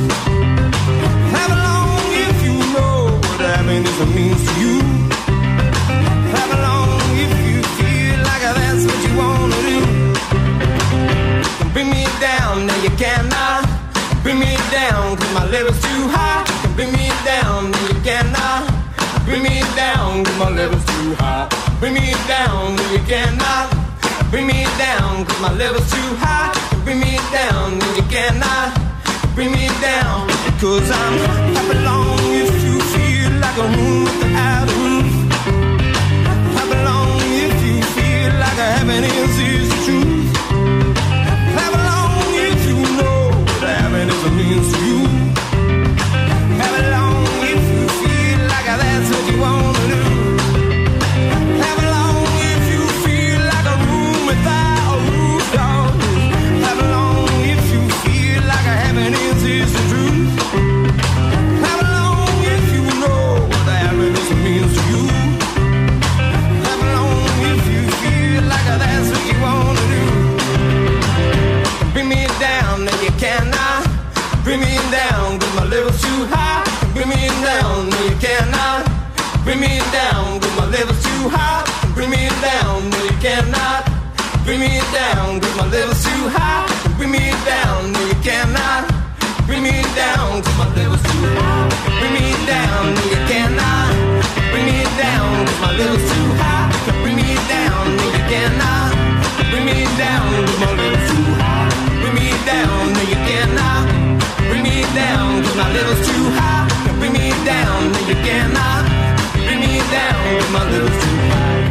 high. Bring me down, no you cannot. Bring me down, cause my level's too high. Bring me down, no you cannot. Bring me down, cause I'm happy long if you feel like a room without a roof. Happy long if you feel like a happiness is the truth. Happy long if you know that happiness means to you. Happy long if you feel like that's what you want to do. Happy long if you feel like a room without a roof, dog. Happy long if you feel like a happiness is the truth. Happy long if you know what the happiness means to you. Happy long if you feel like that's what you want to do. Bring me down and you cannot. Bring me down cause my level's too high. Bring me down and you cannot. Bring me down cause my level's too high. Bring me down and you cannot. Bring me down cause my level's too high. Bring me down and you cannot. Bring me down cause my level's too high. Bring me down and you cannot. Bring me down cause my level's too high. Bring me down and you cannot. Bring me down cause my level's too high. Bring me down and you cannot. Bring me down cause my level's too high. Bring me down and you cannot. Bring me down cause my level's too high.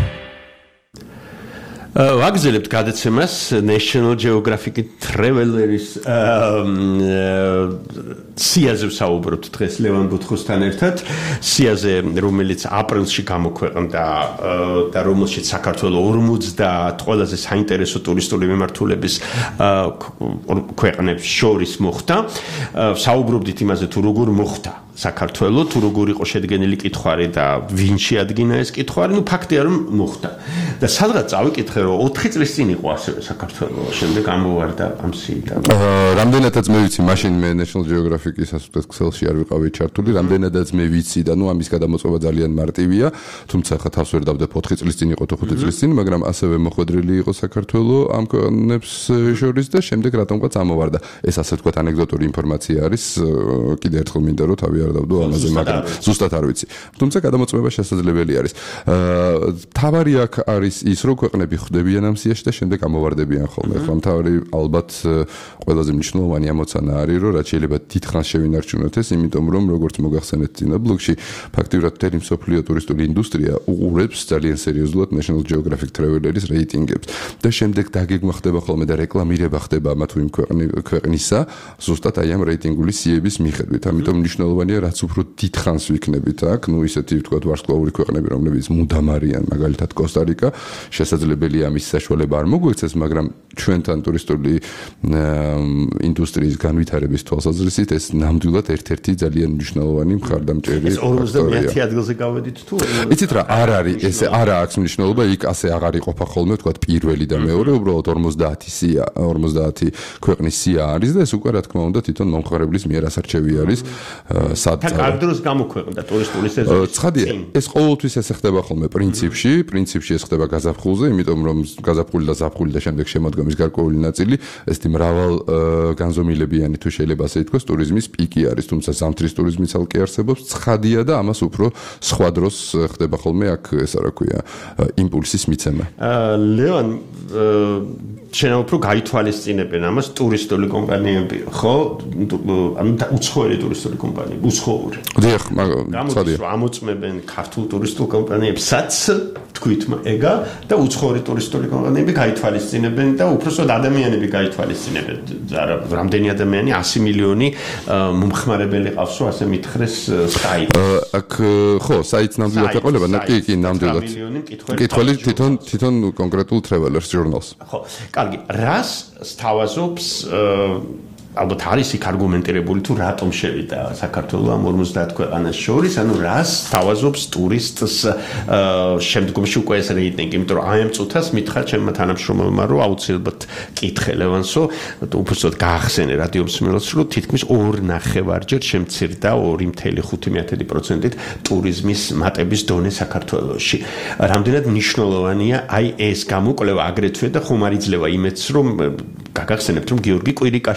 ვაგრძელებთ გადაცემას National Geographic Traveler-ის სიაზე ვსაუბრობთ დღეს ლევან ბუთხოსთან ერთად. სიაზე, რომელიც აპრილში გამოქვეყნდა და რომელშიც საქართველოს ორმოცდაათ ყველაზე საინტერესო ტურისტული მიმართულების ქვეყნებს შორის მოხდა. ვსაუბრობდით იმაზე თუ როგორ მოხდა საქართველოს, თუ როგორ იყო შედგენილი კითხვარი და ვინ შეადგინა ეს კითხვარი, ну ფაქტია რომ მოხდა. და სადღაც წავიკითხე რომ ოთხი წლის წინ იყო ასევე საქართველოს, შემდეგ ამოვარდა ამ სიიდან. რამდენადაც მე ვიცი, მაშინ მე National Geographic-ის ასოციაციას ქსელში არ ვიყავი ჩართული, რამდენადაც მე ვიცი და ну ამის გადამოწმება ძალიან მარტივია, თუმცა ხა თავს ვერ დავდებ ოთხი წლის წინ იყო თუ ხუთი წლის წინ, მაგრამ ასევე მოხვედრილი იყო საქართველოს ამ ქვეყნებს შორის და შემდეგ რატომღაც ამოვარდა. ეს ასე ვთქვათ ანეკდოტური ინფორმაცია არის, კიდე ერთხელ მინდა რომ თავი არ დავდო ამაზე, მაგრამ ზუსტად არ ვიცი. თუმცა გადამოწმება შესაძლებელი არის. თავარი აქ არის ის რომ ქვეყნები ხვდებიან ამ სიაში და შემდეგ ამოვარდებიან ხოლმე. ხო, თავარი ალბათ ყველაზე მნიშვნელოვანი ამოცანა არის რომ რაც შეიძლება დიდხანს შევინარჩუნოთ ეს, იმიტომ რომ როგორც მოგახსენეთ წინა ბლოგში, ფაქტიურად მთელი მსოფლიო ტურისტული ინდუსტრია უყურებს ძალიან სერიოზულად National Geographic Traveler-ის რეიტინგებს და შემდეგ დაგეგმა ხდება ხოლმე და რეკლამირება ხდება ამა თუ იმ ქვეყნისა, ზუსტად აი ამ რეიტინგული სიების მიხედვით. ამიტომ მნიშვნელოვანია რაც უფრო დიდხანს ვიქნებით აქ, ну ისეთი ვთქვათ ვარსკვლავური ქვეყნები, რომლებიც მუდამ არიან, მაგალითად კოსტა-რიკა, შესაძლებელია ამის საშუალება არ მოგვექცეს, მაგრამ ჩვენთან ტურისტული ინდუსტრიის განვითარების თვალსაზრისით ეს ნამდვილად ერთ-ერთი ძალიან მნიშვნელოვანი მხარდამჭერი ფაქტორია. ეს ორმოცდამეათე ადგილზე გავედით თუ? იცით რა, არ არის, ესე არ აქვს მნიშვნელობა, იქ ასე აღარ იყოფა ხოლმე, ვთქვათ პირველი და მეორე, უბრალოდ ორმოცდაათი სია, ორმოცდაათი ქვეყნის სია არის და ეს უკვე რა თქმა უნდა თვითონ მომხმარებლის მიერ ასარჩევი არის. სად აქ დროს გამოქვეყნდა ტურისტული სეზონი. ცხადია, ეს ყოველთვის ესე ხდება ხოლმე პრინციპში, პრინციპში ეს ხდება გაზაფხულზე, იმიტომ რომ გაზაფხული და ზაფხული და შემდეგ შემოდგომის გარკვეული ნაწილი ეს მრავალ განზომილებიანი თუ შეიძლება ასე ითქვას ტურიზმის პიკი არის, თუმცა ზამთრის ტურიზმიც ალკე არსებობს, ცხადია და ამას უფრო სხვა დროს ხდება ხოლმე აქ ესა რა ქვია, იმპულსის მიცემა. ლევან შენ უფრო გაითვალისწინებენ ამას ტურისტული კომპანიები, ხო? ანუ უცხოელი ტურისტული კომპანიები, უცხოური. დიახ, გამოდის რომ ამოწმებენ ქართულ ტურისტულ კომპანიებსაც, თქვით ეგა და უცხოური ტურისტული კომპანიები გაითვალისწინებენ და უпроსოდ ადამიანები გაითვალისწინებენ. რამდენი ადამიანი ასი მილიონი მომხმარებელი ყავს, რომ ასე მითხრეს საიტი. აქ ხო, საიტს ნამდვილად ეყოლება, კი, კი, ნამდვილად. მკითხველი თვითონ თვითონ კონკრეტულ travelers journals. ხო, კარგი, რას სთავაზობს ალბათ არის იქ არგუმენტირებული თუ რატომ შევიდა საქართველოს ამ ორმოცდაათ ქვეყანას შორის, ანუ რას სთავაზობს ტურისტს შემდგომში უკვე ეს რეიტინგი, იმიტომ რომ აი ამ წუთას მითხრა ჩემმა თანამშრომელმა რომ აუცილებლად კითხე ლევანსო, უბრალოდ გაახსენე რადიო მსმენელს რომ თითქმის ორ ნახევარჯერ შემცირდა ორი მცდამეტი ხუთი პროცენტით ტურიზმის მატების დონე საქართველოში. რამდენად მნიშვნელოვანია აი ეს გამოკვლევა აგრეთვე და ხომ არ იძლევა იმედს რომ გაგახსენებთ რომ გიორგი კვირიკაშვილმა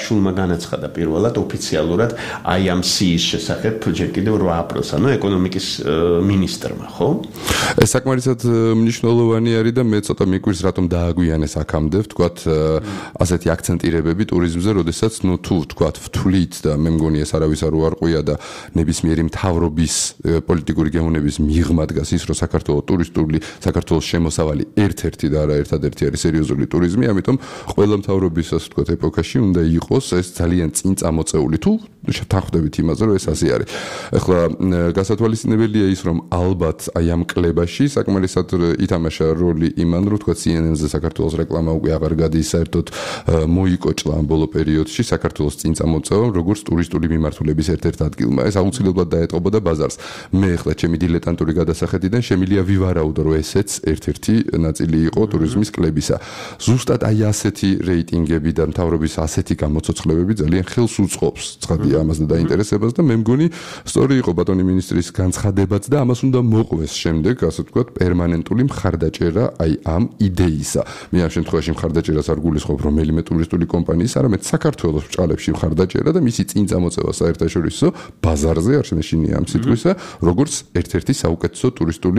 განაცხადა პირველად ოფიციალურად აი ამ სიის შესახებ ჯერ კიდევ რვა აპრილს, ანუ ეკონომიკის მინისტრმა, ხო? ეს საკმარისად მნიშვნელოვანი არის და მე ცოტა მიკვირს რატომ დააგვიანეს აქამდე, ვთქვათ, ასეთი აქცენტირებები ტურიზმზე, როდესაც ნუ თუ ვთქვათ, ვთვლით და მე მგონი ეს არავის არ უარყვია და ნებისმიერი მთავრობის პოლიტიკური გემოვნების მიღმა დგას ის, რომ საქართველოს ტურისტული, საქართველოს შემოსავალი ერთ-ერთი და არა ერთადერთი არის სერიოზული ტურიზმი, ამიტომ ყველა მთავრობის ასე ვთქვათ ეპოქაში უნდა იყოს ეს ძალიან წინ წამოწეული თუ შეთანხმდებით იმაზე, რომ ეს ასე არის. ეხლა გასათვალისწინებელია ის, რომ ალბათ აი ამ კლებაში საკმარისად ითამაშა როლი იმან, რომ თქვა C N N-ზე საქართველოს რეკლამა უკვე აღარ გადის, საერთოდ მოიკოჭლა ამ ბოლო პერიოდში საქართველოს წინ წამოწევამ, როგორც ტურისტული მიმართულების ერთ-ერთ ადგილმა. ეს აუცილებლად დაეტყობოდა ბაზარს. მე ეხლა ჩემი დილეტანტური გადასახედიდან შემიძლია ვივარაუდო, რომ ესეც ერთ-ერთი ნაწილი იყო ტურიზმის კლებისა. ზუსტად აი ასეთი რეიტინგები და მთავრობის ასეთი გამოცოცხლებები ძალიან ხელს უწყობს ცხადია ამას და დაინტერესებას და მე მგონი სწორი იყო ბატონი მინისტრის განცხადებაც და ამას უნდა მოყვეს შემდეგ, ასე ვთქვათ, პერმანენტული მხარდაჭერა აი ამ იდეისა. მე ამ შემთხვევაში მხარდაჭერას არ გულისხმობ რომელიმე ტურისტული კომპანიის, არამედ საქართველოს ბჭყალებში მხარდაჭერა და მისი წინ წამოწევა საერთაშორისო ბაზარზე არ შემეშინია ამ სიტყვისა, როგორც ერთ-ერთი საუკეთესო ტურისტული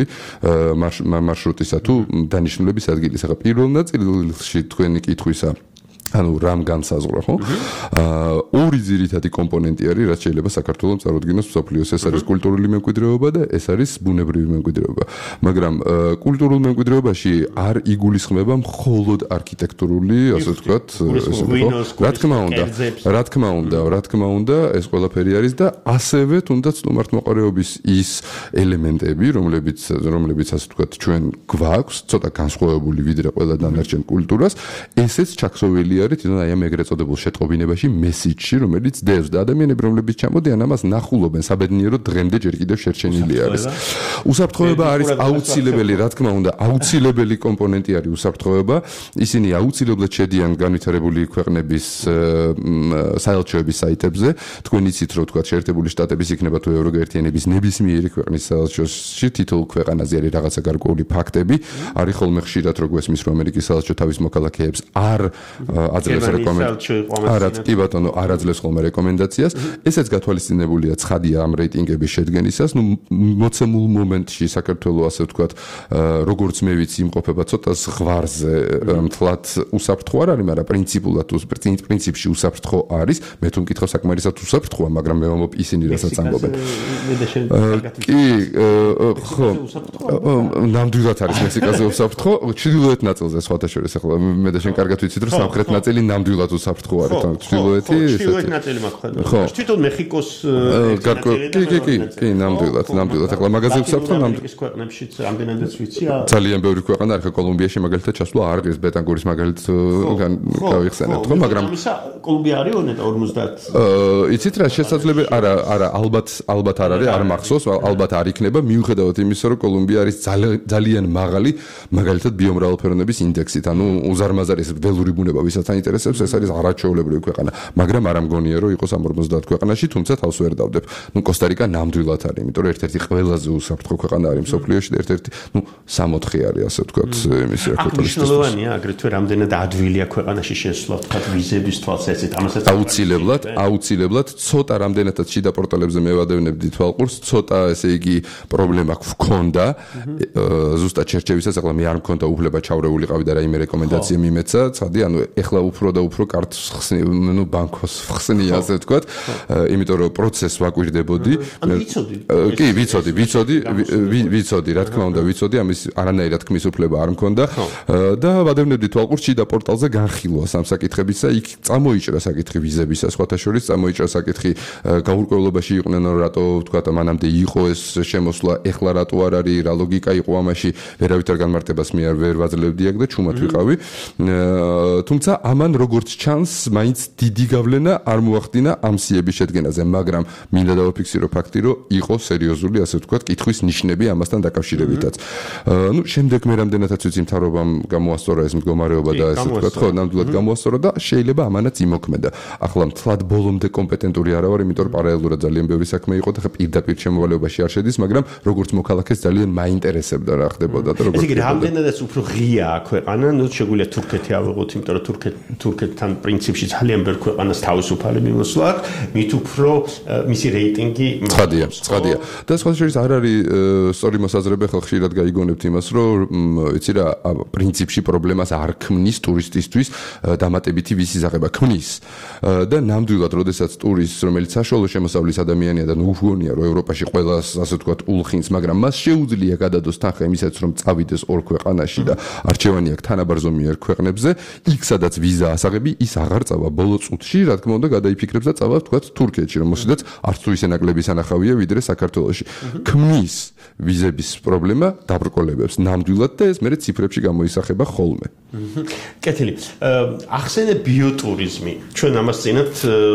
მარშრუტისა თუ დანიშნულების ადგილის. ახლა პირველ ნაწილში თქვენი კითხვისა ანუ რამ განსაზღვრა, ხო? აა ორი ძირითადი კომპონენტი არის, რაც შეიძლება საქართველოს წარუდგინოს მსოფლიოს. ეს არის კულტურული მემკვიდრეობა და ეს არის ბუნებრივი მემკვიდრეობა. მაგრამ კულტურულ მემკვიდრეობაში არ იგულისხმება მხოლოდ არქიტექტურული, ასე ვთქვათ, ესე ხო? რა თქმა უნდა, რა თქმა უნდა, რა თქმა უნდა, ეს ყველაფერი არის და ასევე თუნდაც სტუმართმოყვარეობის ის ელემენტები, რომლებიც რომლებიც ასე ვთქვათ, ჩვენ გვაქვს, ცოტა განსხვავებული ვიდრე ყველა დანარჩენ კულტურას, ესეც ჩაქსოვილი არის თვითონ აი ამ ეგრეთ წოდებულ შეტყობინებაში მესიჯში, რომელიც დევს და ადამიანები, რომლებიც ჩამოდიან, ამას ნახულობენ საბედნიეროდ დღემდე ჯერ კიდევ შერჩენილი არის. უსაფრთხოება არის აუცილებელი, რა თქმა უნდა, აუცილებელი კომპონენტი არის უსაფრთხოება. ისინი აუცილებლად შედიან განვითარებული ქვეყნების საელჩოების საიტებზე. თქვენ იცით, რომ თქვა შეერთებული შტატების იქნება თუ ევროგერთიანების ნებისმიერი ქვეყნის საელჩოში თითოეულ ქვეყანაზე არის რაღაცა გარკვეული ფაქტები. არის ხოლმე ხშირად რო გვესმის, რომ ამერიკის საელჩო თავის მოქალაქეებს არ აძლევს რეკომენდაციას. არა, კი ბატონო, არ აძლევს ხოლმე რეკომენდაციას. ესეც გათვალისწინებულია ცხადია ამ რეიტინგების შედგენისას. ნუ მოცემულ მომენტში საქართველოს ასე ვთქვათ, როგორც მე ვიცი, იმყოფება ცოტა ზღვარზე, მთლად უსაფრთხო არ არის, მაგრამ პრინციპულად პრინციპში უსაფრთხო არის. მე თუ მკითხავ საკმარისად უსაფრთხოა, მაგრამ მე ვამბობ ისინი რასაც ამბობენ. კი, ხო, ნამდვილად არის მექსიკაზე უსაფრთხო, ჩრდილოეთ ნაწილზე სხვათა შორის. ახლა მე და შენ კარგად ვიცით, რომ სამხრეთ ნაწილი ნამდვილად უსაფრთხო არის, თან ჩრდილოეთი ისეთი. ჩრდილოეთ ნაწილი მაქვს. თვითონ მეხიკოს კი, კი, კი, კი, ნამდვილად, ნამდვილად. ახლა მაგაზე უსაფრთხო ამერიკის ქვეყნებშიც ამდენადაც ვიცი. ძალიან ბევრი ქვეყანა არის, კოლუმბიაში მაგალითად ჩასვლა არ ღირს, ბეტანგურის მაგალითად გავიხსენებთ, ხო, მაგრამ კოლუმბია არის ონეტა ორმოცდაათ. იცით რა, შესაძლებელი არა, არა, ალბათ, ალბათ არ არის, არ მახსოვს, ალბათ არ იქნება, მიუხედავად იმისა, რომ კოლუმბია არის ძალიან მაღალი, მაგალითად ბიომრავალფეროვნების ინდექსით, ანუ უზარმაზარი ველური ბუნება, ვისაც აინტერესებს, ეს არის არაჩვეულებრივი ქვეყანა, მაგრამ არ ამგონია, რომ იყოს ამ ორმოცდაათ ქვეყანაში, თუმცა თავს ვერ დავდებ. ნუ კოსტა-რიკა ნამდვილად არის, იმიტომ რომ ერთ-ერთი ყველაზე უსაფრთხო ქვეყანა არის მსოფლიოში და ერთ-ერთი, ნუ სამოთხე არის, ასე ვთქვათ, იმის რეკორდისტის. მნიშვნელოვანია, აგრეთვე რამდენად ადვილია ქვეყანაში შესვლა, ვთქვათ, ვიზების თვალსაზრისით, ამასაც აუცილებლად, აუცილებლად, ცოტა რამდენადაც შიდა პორტალებზე მევადევნებდი თვალყურს, ცოტა, ესე იგი, პრობლემა გვქონდა, ზუსტად შერჩევისას, ახლა მე არ მქონდა უფლება ჩავრეულიყავი და რაიმე რეკომენდაცია მიმეცა, ცხადი, ანუ ეხლა უფრო და უფრო კარტს ხსნი, ნუ ბანკოს ხსნია, ასე ვთქვათ, იმიტომ რომ პროცესს ვაკვირდებოდი. ანუ ვიცოდი. კი, ვიცოდი, ვიცოდი, ვიცოდი, რა თქმა უნდა, ვიცოდი, ამის არანაირად თქმის უფლება არ მქონდა და ვადევნებდი თვალყურს შიდა პორტალზე განხილვა სამ საკითხებისა, იქ წამოიჭრა საკითხი ვიზებისა, სხვათა შორის წამოიჭრა საკითხი გაურკვევლობაში იყვნენ, რატო ვთქვათ, მანამდე იყო ეს შემოსვლა, ეხლა რატო არ არის, რა ლოგიკა იყო ამაში, ვერავითარ განმარტებას მე არ ვერ ვაძლევდი აქ და ჩუმად ვიყავი. თუმცა ამან როგორც ჩანს, მაინც დიდი გავლენა არ მოახდინა ამ სიების შედგენაზე, მაგრამ მინდა დავაფიქსირო ფაქტი, რომ იყო სერიოზული, ასე ვთქვათ, კითხვის ნიშნები ამასთან დაკავშირებითაც. ნუ შემდეგ მე რამდენადაც ვიცი, მთავრობამ გამოასწორა ეს მდგომარეობა და ასე ვთქვათ, ხო, ნამდვილად გამოასწორა და შეიძლება ამანაც იმოქმედა. ახლა მთლად ბოლომდე კომპეტენტური არა ვარ, იმიტომ რომ პარალელურად ძალიან ბევრი საქმე იყო და ხა პირდაპირ შემოვალეობაში არ შედის, მაგრამ როგორც მოქალაქეს ძალიან მაინტერესებდა რა ხდებოდა და როგორ. ესე იგი, რამდენადაც უფრო ღიაა ქვეყანა, ნუ შეგვიძლია თურქეთი ავიღოთ, იმიტომ რომ თურქეთი თურქეთთან პრინციპში ძალიან ბევრ ქვეყანას თავისუფალი მიმოსვლა აქვს, მით უფრო მისი რეიტინგი ცხადია, ცხადია. და სხვა შეიძლება არ არის სწორი მოსაზრება, ხალხი ხშირად გაიგონებთ იმას, რომ იცი რა, პრინციპში პრობლემას არ ქმნის ტურისტისთვის დამატებითი ვიზის აღება ქმნის. და ნამდვილად, როდესაც ტურისტს, რომელიც საშუალო შემოსავლის ადამიანია და ნუ უგონია, რომ ევროპაში ყველას, ასე ვთქვათ, ულხინს, მაგრამ მას შეუძლია გადადოს თანხა იმისაც, რომ წავიდეს ორ ქვეყანაში და არჩევანი აქვს თანაბარზომიერ ქვეყნებზე, იქ სადაც ვიზა ასაღები, ის აღარ წავა ბოლო წუთში, რა თქმა უნდა, გადაიფიქრებს და წავა, ვთქვათ, თურქეთში, რომელშიც არც თუ ისე ნაკლები სანახავია, ვიდრე საქართველოში. ქმნის ვიზების პრობლემა დაბრკოლებებს ნამდვილად და ეს მერე ციფრებში გამოისახება ხოლმე. კეთილი. ახსენე ბიოტურიზმი. ჩვენ ამას წინათ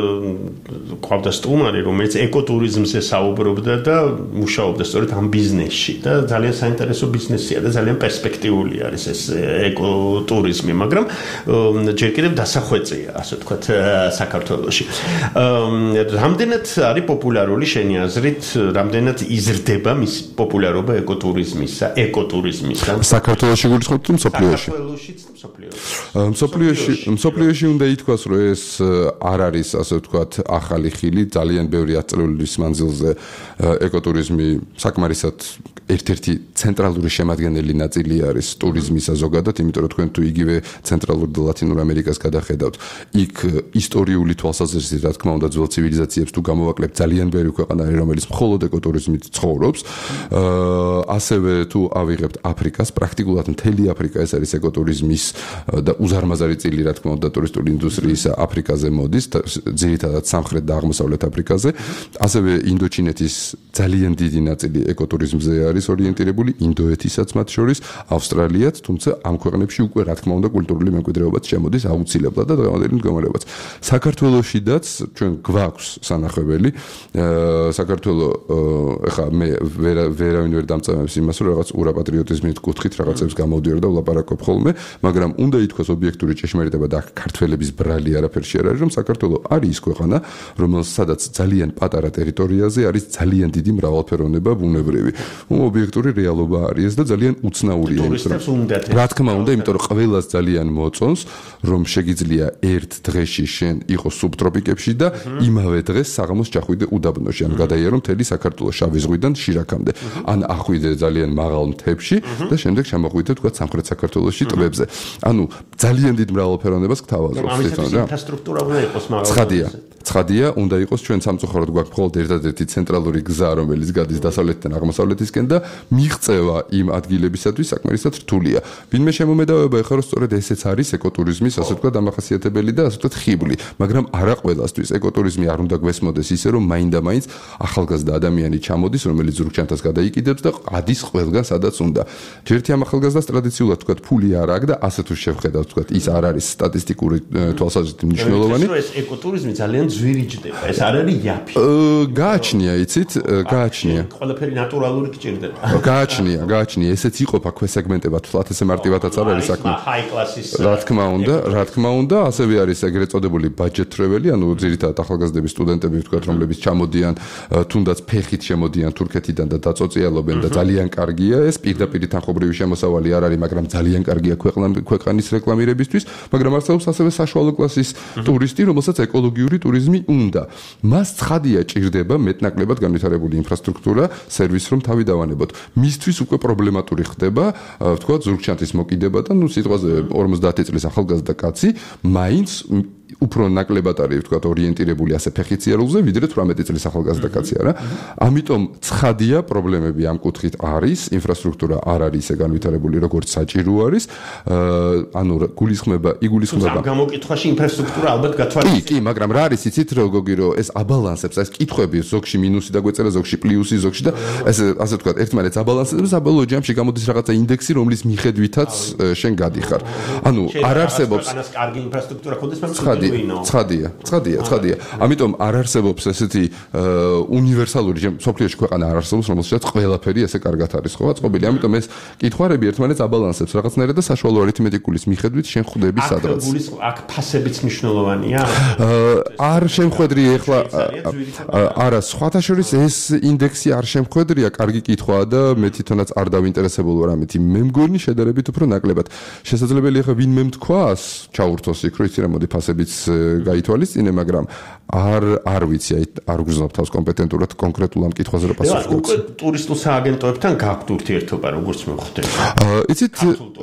ყავდა სტუმარი, რომელიც ეკოტურიზმზე საუბრობდა და მუშაობდა სწორედ ამ ბიზნესში და ძალიან საინტერესო ბიზნესია და ძალიან პერსპექტიული არის ეს ეკოტურიზმი, მაგრამ ჯერ კიდევ დასახვეწეა, ასე ვთქვათ, საქართველოში. რამდენად არის პოპულარული შენი აზრით, რამდენად იზრდება მის პოპულარობა ეკოტურიზმისა, ეკოტურიზმისა? საქართველოში გულისხმობთ თუ მსოფლიოში? საქართველოშიც და მსოფლიოში. მსოფლიოში, მსოფლიოში უნდა ითქვას, რომ ეს არ არის, ასე ვთქვათ, ახალი ხილი, ძალიან ბევრი ათწლეულის მანძილზე ეკოტურიზმი საკმარისად ერთ-ერთი ცენტრალური შემადგენელი ნაწილი არის ტურიზმისა ზოგადად, იმიტომ რომ თქვენ თუ იგივე ცენტრალურ და ლათინურ ამერიკას გადახედავთ, იქ ისტორიული თვალსაზრისით, რა თქმა უნდა, ძველ ცივილიზაციებს თუ გამოვაკლებთ, ძალიან ბევრი ქვეყანა არის, რომელიც მხოლოდ ეკოტურიზმით ცხოვრობს. ასევე თუ ავიღებთ აფრიკას, პრაქტიკულად მთელი აფრიკა ეს არის ეკოტურიზმის და უზარმაზარი წილი, რა თქმა უნდა, ტურისტული ინდუსტრიის აფრიკაზე მოდის, ძირითადად სამხრეთ და აღმოსავლეთ აფრიკაზე. ასევე ინდოჩინეთის ძალიან დიდი ნაწილი ეკოტურიზმზე არის ორიენტირებული, ინდოეთისაც მათ შორის, ავსტრალიაც, თუმცა ამ ქვეყნებში უკვე, რა თქმა უნდა, კულტურული მემკვიდრეობაც შემოდის აუცილებლად და დღევანდელი მდგომარეობაც. საქართველოშიდაც ჩვენ გვაქვს სანახეველი. საქართველო ეხა მე ვერავინ ვერ დამწამებს იმას, რომ რაღაც ურაპატრიოტიზმით კუთხით რაღაცებს გამოდიარ და ვლაპარაკობ ხოლმე, მაგრამ უნდა ითქვას ობიექტური ჭეშმარიტება და ქართველების ბრალი არაფერში არ არის, რომ საქართველო არის ის ქვეყანა, რომელსაც სადაც ძალიან პატარა ტერიტორიაზე არის ძალიან დიდი მრავალფეროვნება ბუნებრივი. ობიექტური რეალობა არის ეს და ძალიან უცნაურია. რა თქმა უნდა, იმიტომ რომ ყველას ძალიან მოწონს, რომ შეგიძლია ერთ დღეში შენ იყოს სუბტროპიკებში და იმავე დღეს საღამოს ჩახვიდე უდაბნოში, ან გადაიარო მთელი საქართველოს შავი ზღვიდან შირაქამდე, ან ახვიდე ძალიან მაღალ მთებში და შემდეგ ჩამოხვიდე თქვა სამხრეთ საქართველოში ტბებზე. ანუ ძალიან დიდ მრავალფეროვნებას გთავაზობს თვითონ რა. ინფრასტრუქტურა უნდა იყოს მაღალ. ცხადია. ცხადია, უნდა იყოს ჩვენ სამწუხაროდ გვაქვს მხოლოდ ერთადერთი ცენტრალური გზა, რომელიც გადის დასავლეთიდან აღმოსავლეთისკენ და მიღწევა იმ ადგილებისათვის საკმარისად რთულია. ვინმე შემომედავება ეხლა რომ სწორედ ესეც არის ეკოტურიზმის, ასე ვთქვათ, დამახასიათებელი და ასე ვთქვათ, ხიბლი, მაგრამ არა ყველასთვის. ეკოტურიზმი არ უნდა გვესმოდეს ისე, რომ მაინდა-მაინც ახალგაზრდა ადამიანი ჩამოდის, რომელიც ზურგჩანთას გადაიკიდებს და ადის ყველგან, სადაც უნდა. ჯერთი ამ ახალგაზრდას ტრადიციულად ვთქვათ, ფული არ აქვს და ასე თუ შევხედავთ, ვთქვათ, ის არ არის სტატისტიკური თვალსაზრისით მნიშვნელოვანი. ეს ეკოტურიზმი ძალიან ძვირიჯდება. ეს არ არის იაფი. გააჩნია, იცით, გააჩნია. ყველაფერი ნატურალური გჭირდება. გააჩნია, გააჩნია. ესეც იყოფა ქვესეგმენტებად, თლათ ესე მარტივადაც არ არის საქმე. ჰაი კლასის. რა თქმა უნდა, რა თქმა უნდა, ასევე არის ეგრეთ წოდებული ბაჯეტ ტრეველი, ანუ ძირითადად ახალგაზრდები, სტუდენტები, ვთქვათ, რომლებიც ჩამოდიან, თუნდაც ფეხით შემოდიან თურქეთიდან და დაწოწიალობენ და ძალიან კარგია ეს, პირდაპირ თანხობრივი შემოსავალი არ არის, მაგრამ ძალიან კარგია ქვეყნის რეკლამირებისთვის, მაგრამ არსებობს ასევე საშუალო კლასის ტურისტი, რომელსაც ეკოლოგიური ტურიზმი უნდა. მას ცხადია ჭირდება მეტნაკლებად განვითარებული ინფრასტრუქტურა, სერვისი რომ თავი დავანებოთ. მისთვის უკვე პრობლემატური ხდება, ვთქვათ, ზურგჩანთის მოკიდება და ნუ სიტყვაზე ორმოცდაათი წლის ახალგაზრდა კაცი მაინც უფრო ნაკლებად არის, ვთქვათ, ორიენტირებული ასე ფეხიციარულზე, ვიდრე თვრამეტი წლის ახალგაზრდა კაცი არა. ამიტომ ცხადია, პრობლემები ამ კუთხით არის, ინფრასტრუქტურა არ არის ისე განვითარებული, როგორც საჭირო არის. ანუ გულისხმება, იგულისხმება. ამ გამოკითხვაში ინფრასტრუქტურა ალბათ გათვალისწინებს. კი, მაგრამ რა არის იცით, რო გოგი, რომ ეს აბალანსებს, ეს კითხვები ზოგში მინუსი დაგვეწერა, ზოგში პლუსი, ზოგში და ესე ასე ვთქვათ, ერთმანეთს აბალანსებს, საბოლოო ჯამში გამოდის რაღაცა ინდექსი, რომლის მიხედვითაც შენ გადიხარ. ანუ არ არსებობს ქვეყანას კარგი ინფრასტრუქტურა ხონდეს, მაგრამ ცხადია, ცხადია, ცხადია, ცხადია. ამიტომ არ არსებობს ესეთი უნივერსალური სოფლიოში ქვეყანა არ არსებობს, რომელშიც ყველაფერი ესე კარგად არის, ხო, აწყობილი. ამიტომ ეს კითხვარები ერთმანეთს აბალანსებს რაღაცნაირად და საშუალო არითმეტიკულის მიხედვით შენ ხვდები სადღაც. აქ ფასებიც მნიშვნელოვანია. არ შემხვედრი ეხლა არა, სხვათა შორის ეს ინდექსი არ შემხვედრია, კარგი კითხვაა და მე თვითონაც არ დავინტერესებულ ვარ ამით. მე მგონი შედარებით უფრო ნაკლებად. შესაძლებელია ხა ვინმე თქვას, ჩაურთოს იქ, რომ იცი რა მოდი ფასებიც გაითვალისწინე, მაგრამ არ არ ვიცი, არ გგზნობ თავს კომპეტენტურად კონკრეტულ ამ კითხვაზე რა პასუხი გაქვს. უკვე ტურისტულ სააგენტოებთან გაქვთ ურთიერთობა, როგორც მე ხვდები. იცით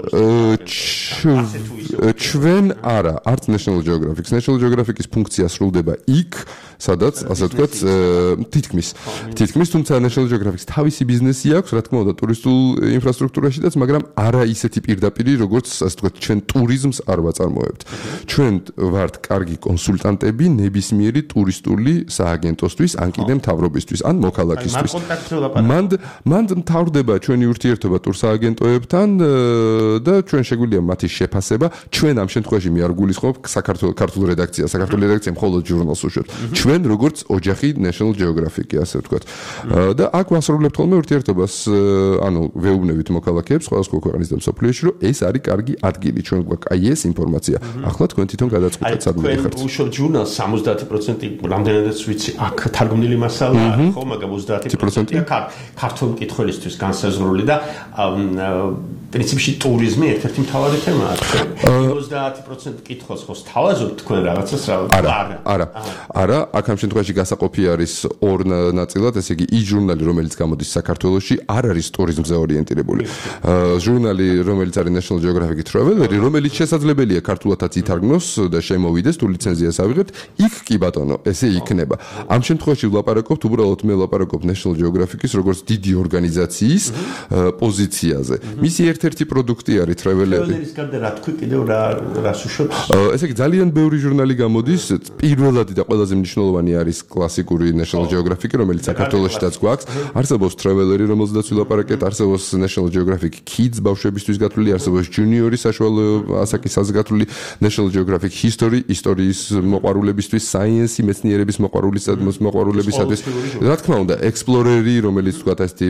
ჩვენ არა, არც National Geographic. National Geographic-ის ფუნქცია სრულდება იქ, სადაც, ასე ვთქვათ, თითქმის. თითქმის, თუმცა National Geographic-ს თავისი ბიზნესი აქვს, რა თქმა უნდა, ტურისტულ ინფრასტრუქტურაშიც, მაგრამ არა ისეთი პირდაპირი, როგორც, ასე ვთქვათ, ჩვენ ტურიზმს არ ვაწარმოებთ. ჩვენ ვართ კარგი კონსულტანტები ნებისმიერი ტურისტული სააგენტოსთვის, ან კიდე მთავრობისთვის, ან მოქალაქისთვის. მან მან მთავრდება ჩვენი ურთიერთობა ტურსააგენტოებთან და ჩვენ შეგვიძლია მათი შეფასება. ჩვენ ამ შემთხვევაში მე არ გულისხმობ საქართველოს ქართულ რედაქციას, საქართველოს რედაქცია მხოლოდ ჟურნალს უშვებს. ჩვენ როგორც ოჯახი National Geographic-ი, ასე ვთქვათ. და აქ ვასრულებთ ხოლმე ურთიერთობას, ანუ ვეუბნებით მოქალაქეებს სხვადასხვა ქვეყნის და მსოფლიოში, რომ ეს არის კარგი ადგილი, ჩვენ გვაქვს აი ეს ინფორმაცია. ახლა თქვენ თვითონ გადაწყვეტეთ სად მიდიხართ. თქვენ უშვებთ ჟურნალს სამოცდაათი პროცენტი რამდენადაც ვიცი, აქ თარგმნილი მასალა არის, ხო, მაგრამ ოცდაათი პროცენტია ქართულ მკითხველისთვის განსაზღვრული და პრინციპში ტურიზმი ერთ-ერთი მთავარი თემაა. ოცდაათი პროცენტი კითხავს ხო თავაზობთ თქვენ რაღაცას რა? არა, არა. არა, აქ ამ შემთხვევაში გასაყოფი არის ორ ნაწილად, ესე იგი, ის ჟურნალი, რომელიც გამოდის საქართველოში, არ არის ტურიზმზე ორიენტირებული. ჟურნალი, რომელიც არის National Geographic Traveler, რომელიც შესაძლებელია ქართულადაც ითარგმნოს და შემოვიდეს, თუ ლიცენზიას ავიღებთ, იქ კი ბატონო, ესე იქნება. ამ შემთხვევაში ვლაპარაკობთ, უბრალოდ მე ვლაპარაკობ National Geographic-ის როგორც დიდი ორგანიზაციის პოზიციაზე. მისი ერთ-ერთი პროდუქტი არის Traveler. Traveler-ის გარდა რა თქვი კიდევ რა რას უშვებს? ესე იგი, ძალიან ბევრი ჟურნალი გამოდის. პირველადი და ყველაზე მნიშვნელოვანი არის კლასიკური National Geographic, რომელიც საქართველოშიც გვაქვს. არსებობს Traveler-ი, რომელზედაც ვილაპარაკეთ, არსებობს National Geographic Kids ბავშვებისთვის გათვლილი, არსებობს Junior-ი საშუალო ასაკისას გათვლილი, National Geographic History, ისტორიის მოყვარულებისთვის, Science-ი, მეცნიერების მოყვარულებისათვის. რა თქმა უნდა, Explorer-ი, რომელიც თქვათ ასეთი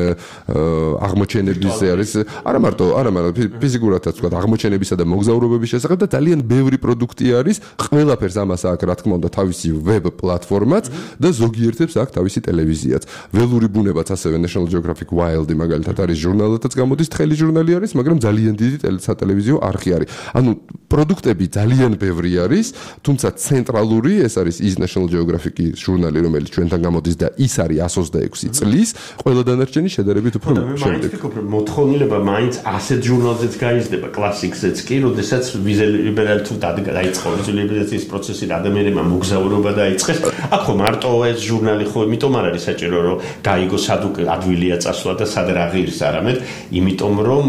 აღმოჩენებისა არის, არა მარტო, არა მარტო ფიზიკურადაც თქვათ აღმოჩენებისა და მოგზაურობების შესახებ და ძალიან ბევრი პროდუქტი არის. ყველაფერს ამას აქვს, რა თქმა უნდა, თავისი ვებ პლატფორმაც და ზოგიერთებს აქვს თავისი ტელევიზიაც. ველური ბუნებაც ასევე National Geographic Wild-ი მაგალითად არის ჟურნალადაც გამოდის, თხელი ჟურნალი არის, მაგრამ ძალიან დიდი სატელევიზიო არხი არის. ანუ პროდუქტები ძალიან ბევრი არის, თუმცა ცენტრალური ეს არის ის National Geographic-ის ჟურნალი, რომელიც ჩვენთან გამოდის და ის არის εκατს ოცდაექვსი წლის, ყველა დანარჩენი შედარებით უფრო შემდეგ. მოთხოვნილება მაინც ასეთ ჟურნალზეც გაიზრდება, კლასიკზეც კი, როდესაც ვიზალიბერალი თუ დაიწყო ვიზალიბერალიზაციის პროცესი და ადამიანებმა მოგზაურობა დაიწყეს. აქ ხო მარტო ეს ჟურნალი ხო იმიტომ არ არის საჭირო, რომ გაიგო სად ადვილია წასვლა და სად რა ღირს არამედ, იმიტომ რომ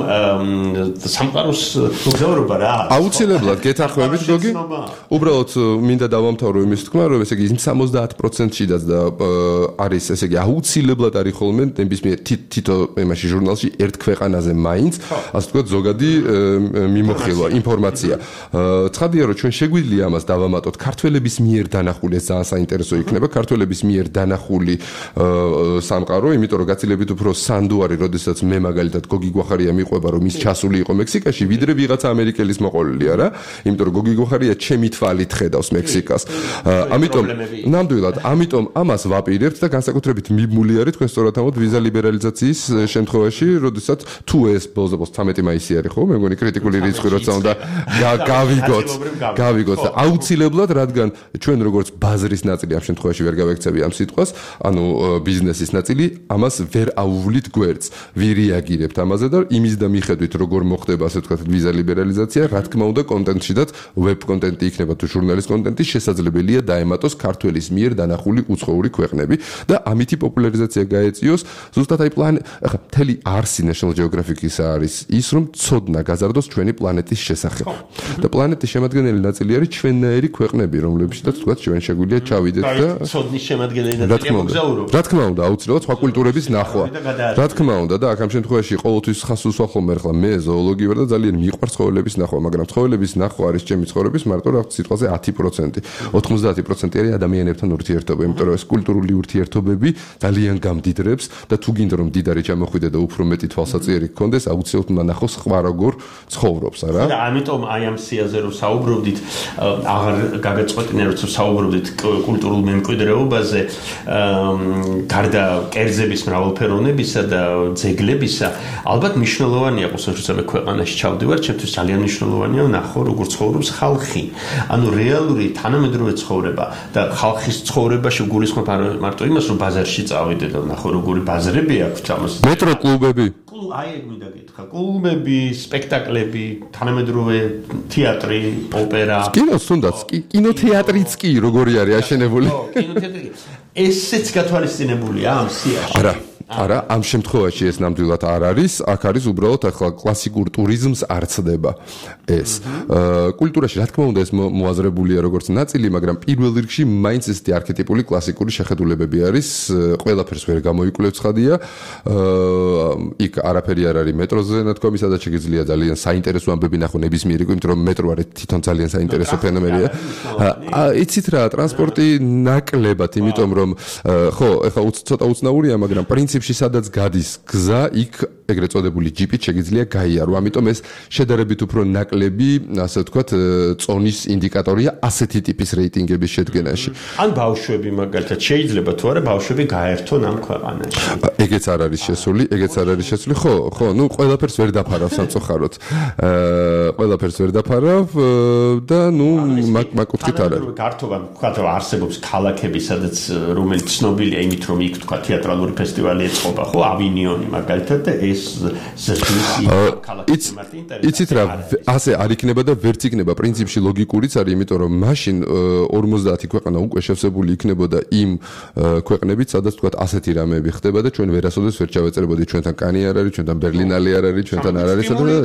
სამყაროს მოგზაურობა რა არის. აუცილებლად გეთანხმებით, გოგი? უბრალოდ მინდა დავამთავრო იმის თქმა, რომ ესე იგი სამოცდაათ პროცენტშიდაც და არის, ესე იგი აუცილებლად არის ხოლმე ნებისმიერ თითო იმაში ჟურნალში ერთ ქვეყანაზე მაინც, ასე ვთქვათ, ზოგადი მიმოხილვა, ინფორმაცია. ცხადია, რომ ჩვენ შეგვიძლია ამას დავამატოთ ქართველების მიერ დანახული, ეს ძალიან საინტერესო იქნება, ქართველების მიერ დანახული სამყარო, იმიტომ რომ გაცილებით უფრო სანდო არის, როდესაც მე მაგალითად გოგი გვახარია მიყვება, რომ ის ჩასული იყო მექსიკაში, ვიდრე ვიღაცა ამერიკელის მოყოლილი არა, იმიტომ რომ გოგი გვახარია ჩემი თვალით ხედავს მექსიკას. ამიტომ ნამდვილად, ამიტომ ამას ვაპირებთ და განსაკუთრებით მიბმული არის თქვენ სწორად ამბობთ ვიზა ლიბერალიზაციის შემთხვევაში, როდესაც თუ ეს ბოლოს თერთმეტი მაისი არის ხო, მე მგონი კრიტიკული რიცხვი როცა უნდა გავიგოთ, გავიგოთ და აუცილებლად, რადგან ჩვენ როგორც ბაზრის ნაწილი ამ შემთხვევაში ვერ გავექცევი ამ სიტყვას, ანუ ბიზნესის ნაწილი, ამას ვერ აუვლით გვერდს, ვირეაგირებთ ამაზე და იმის და მიხედვით როგორ მოხდება, ასე ვთქვათ, ვიზა ლიბერალიზაცია, რა თქმა უნდა, კონტენტშიდაც ვებ კონტენტი იქნება თუ ჟურნალის კონტენტი შესაძლებელია დაემატოს ქართველის მიერ დანახული უცხოური ქვეყნები და ამითი პოპულარიზაცია გაეწიოს. ზუსტად აი პლანი, ახლა მთელი არსი National Geographic-ის არის ის, რომ ცოდნა გაზარდოს საქართველოს ჩვენი პლანეტის შესახებ. და პლანეტის შემადგენელი ნაწილი არის ჩვენნაირი ქვეყნები, რომლებშიც თქვა ჩვენ შეგვიძლია ჩავიდეთ და ცოდნის შემადგენელი ნაწილია მოგზაურობა. რა თქმა უნდა, აუცილებლად სხვა კულტურების ნახვა. რა თქმა უნდა და აქ ამ შემთხვევაში ყოველთვის ხას უსვა ხოლმე ახლა მე ზოოლოგი ვარ და ძალიან მიყვარს ცხოველების ნახვა, მაგრამ ცხოველების ნახვა არის ჩემი ცხოვრების მარტო რა სიტყვაზე ათი პროცენტი. ოთხმოცდაათი პროცენტი არის ადამიანებთან ურთიერთობა, იმიტომ რომ ეს კულტურული ურთიერთობები ძალიან გამდიდრებს და თუ გინდა რომ დიდარი ჩამოხვიდე და უფრო მეტი თვალსაჩინო გქონდეს, აუცილებლად უნდა ნახოს სხვა როგორ ცხოვრობს, არა? და ამიტომ აი ამ სიაზე რომ საუბრობდით, აღარ გაგაწყვეტინე რომ საუბრობდით კულტურულ მემკვიდრეობაზე, გარდა კერძების მრავალფეროვნებისა და ძეგლებისა, ალბათ მნიშვნელოვანია qososhusa მე ქვეყანაში ჩავდივარ, ჩემთვის ძალიან მნიშვნელოვანია ნახო როგორ ცხოვრობს ხალხი. ანუ რეალური თანამედროვე ცხოვრება და ხალხის ცხოვრებაში გულისხმობ მარტო იმას რომ ბაზარში წავიდე და ნახო როგორი ბაზრები აქვს ამას. მეტრო კლუბები. აი ეგ მინდა გითხრა. კლუბები, სპექტაკლები, თანამედროვე თეატრი, ოპერა. კინოს თუნდაც, კინოთეატრიც კი როგორი არის აშენებული. ხო, კინოთეატრი. ესეც გათვალისწინებულია ამ სიაში. არა. არა, ამ შემთხვევაში ეს ნამდვილად არ არის, აქ არის უბრალოდ ახლა კლასიკურ ტურიზმს არცდება ეს. კულტურაში რა თქმა უნდა ეს მოაზრებულია როგორც ნაწილი, მაგრამ პირველ რიგში მაინც ესეთი არქეტიპული კლასიკური შეხედულებები არის, ყველაფერს ვერ გამოიკვლევ ცხადია. იქ არაფერი არ არის მეტროზე, ნათქვამი, სადაც შეგიძლია ძალიან საინტერესო ამბები ნახო ნებისმიერი, იმიტომ რომ მეტრო არის თვითონ ძალიან საინტერესო ფენომენია. იცით რა, ტრანსპორტი ნაკლებად, იმიტომ რომ ხო, ეხლა ცოტა უცნაურია, მაგრამ პრინციპში სადაც გადის გზა, იქ ეგრეთ წოდებული ჯიპით შეგიძლია გაიარო. ამიტომ ეს შედარებით უფრო ნაკლები, ასე ვთქვათ, წონის ინდიკატორია ასეთი ტიპის რეიტინგების შედგენაში. ან ბავშვები მაგალითად შეიძლება თუ არა ბავშვები გაერთონ ამ ქვეყანაში. ეგეც არ არის შესული, ეგეც არ არის შესული. ხო, ხო, ნუ ყველაფერს ვერ დაფარავ სამწუხაროდ. აა ყველაფერს ვერ დაფარავ და ნუ მაგკუთხით არ არის. გართობა ვთქვათ რომ არსებობს ქალაქები, სადაც რომელიც ცნობილია იმით რომ იქ ვთქვათ თეატრალური ფესტივალი ეწყობა, ხო, ავინიონი მაგალითად და ეს ზრდის ქალაქის მარტო ინტერესი. იცით რა, ასე არ იქნება და ვერც იქნება, პრინციპში ლოგიკურიც არის, იმიტომ რომ მაშინ ორმოცდაათი ქვეყანა უკვე შევსებული იქნებოდა იმ ქვეყნებით, სადაც ვთქვათ ასეთი რამეები ხდება და ჩვენ ვერასოდეს ვერ ჩავეწერებოდით, ჩვენთან კანი არ არის, ჩვენთან ბერლინალი არ არის, ჩვენთან არ არის, სადაც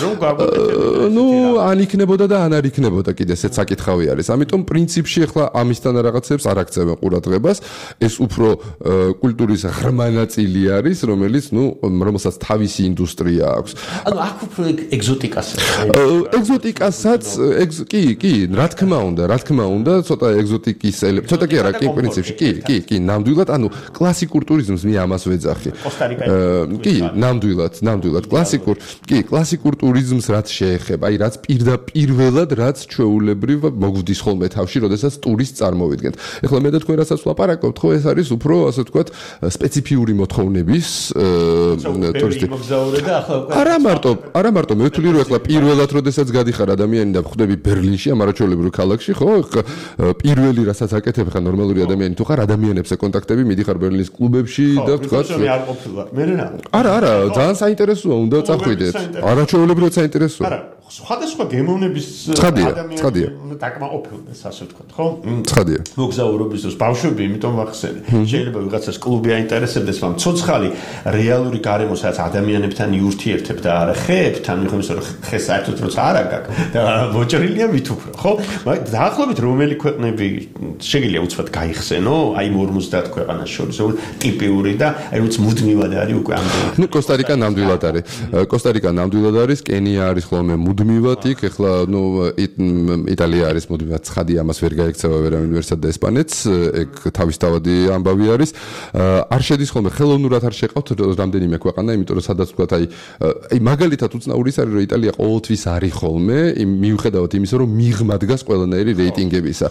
ნუ ან იქნებოდა და ან არ იქნებოდა კიდე ესეც საკითხავი არის. ამიტომ პრინციპში ახლა ამისთან რაღაცებს არ აქცევენ ყურადღებას, ეს უფრო კულტურის ღრმა ნაწილი არის, რომელიც ნუ რომელსაც თავისი ინდუსტრია აქვს. ანუ აქ უფრო ეგზოტიკასაც. ეგზოტიკასაც, კი, კი, რა თქმა უნდა, რა თქმა უნდა, ცოტა ეგზოტიკის ელემენტი, ცოტა კი არა, კი, პრინციპში, კი, კი, კი, ნამდვილად, ანუ კლასიკურ ტურიზმს მე ამას ვეძახი. კი, ნამდვილად, ნამდვილად, კლასიკურ, კი, კლასიკურ ტურიზმს რაც შეეხება, აი რაც პირდაპირველად, რაც ჩვეულებრივ მოგვდის ხოლმე თავში, როდესაც ტურისტს წარმოვიდგენთ. ეხლა მე და თქვენ რასაც ვლაპარაკობთ, ხო, ეს არის უფრო, ასე ვთქვათ, სპეციფიური მოთხოვნების ტურისტი. არა მარტო, არა მარტო, მე ვთვლი რომ ეხლა პირველად როდესაც გადიხარ ადამიანი და ხვდები ბერლინში, ამ არაჩვეულებრივ ქალაქში, ხო? პირველი რასაც აკეთებ ხა ნორმალური ადამიანი თუ ხარ, ადამიანებს აკონტაქტები, მიდიხარ ბერლინის კლუბებში და ვთქვათ. არ ყოფილა. მე რა. არა, არა, ძალიან საინტერესოა, უნდა წახვიდეთ. არაჩვეულებრივ საინტერესოა. არა, სხვადასხვა გემოვნების ადამიანები დაკმაყოფილდეს, ასე ვთქვათ, ხო? ცხადია. მოგზაურობის დროს ბავშვები, იმიტომ ვახსენე. შეიძლება ვიღაცას კლუბი აინტერესებდეს, მაგრამ ცოცხალი რეალური გარემო, სადაც ადამიანებთან იურთიერთებ და არა ხეებთან, მიხომ ის რომ ხე საერთოდ როცა არა გაქვს და მოჭრილია მით უფრო, ხო? მაგრამ დაახლოებით რომელი ქვეყნები შეიძლება უცბად გაიხსენო, აი ორმოცდაათ ქვეყანას შორის, ტიპიური და აი როც მუდმივად არის უკვე ამდენი. ნუ კოსტა-რიკა ნამდვილად არის. კოსტა-რიკა ნამდვილად არის, კენია არის ხოლმე მუდმივად იქ, ეხლა ნუ იტალია არის მუდმივად, ცხადია, ამას ვერ გაიქცევა ვერავინ ვერსად და ესპანეთს, ეგ თავისთავადი ამბავი არის. არ შედის ხოლმე ხელოვნურად არ შეყავთ რამდენიმე ქვეყანა, იმიტომ რომ სადაც ვთქვათ, აი აი მაგალითად უცნაური ის არის, რომ იტალია ყოველთვის არის ხოლმე, მიუხედავად იმისა, რომ მიღმა დგას ყველანაირი რეიტინგებისა.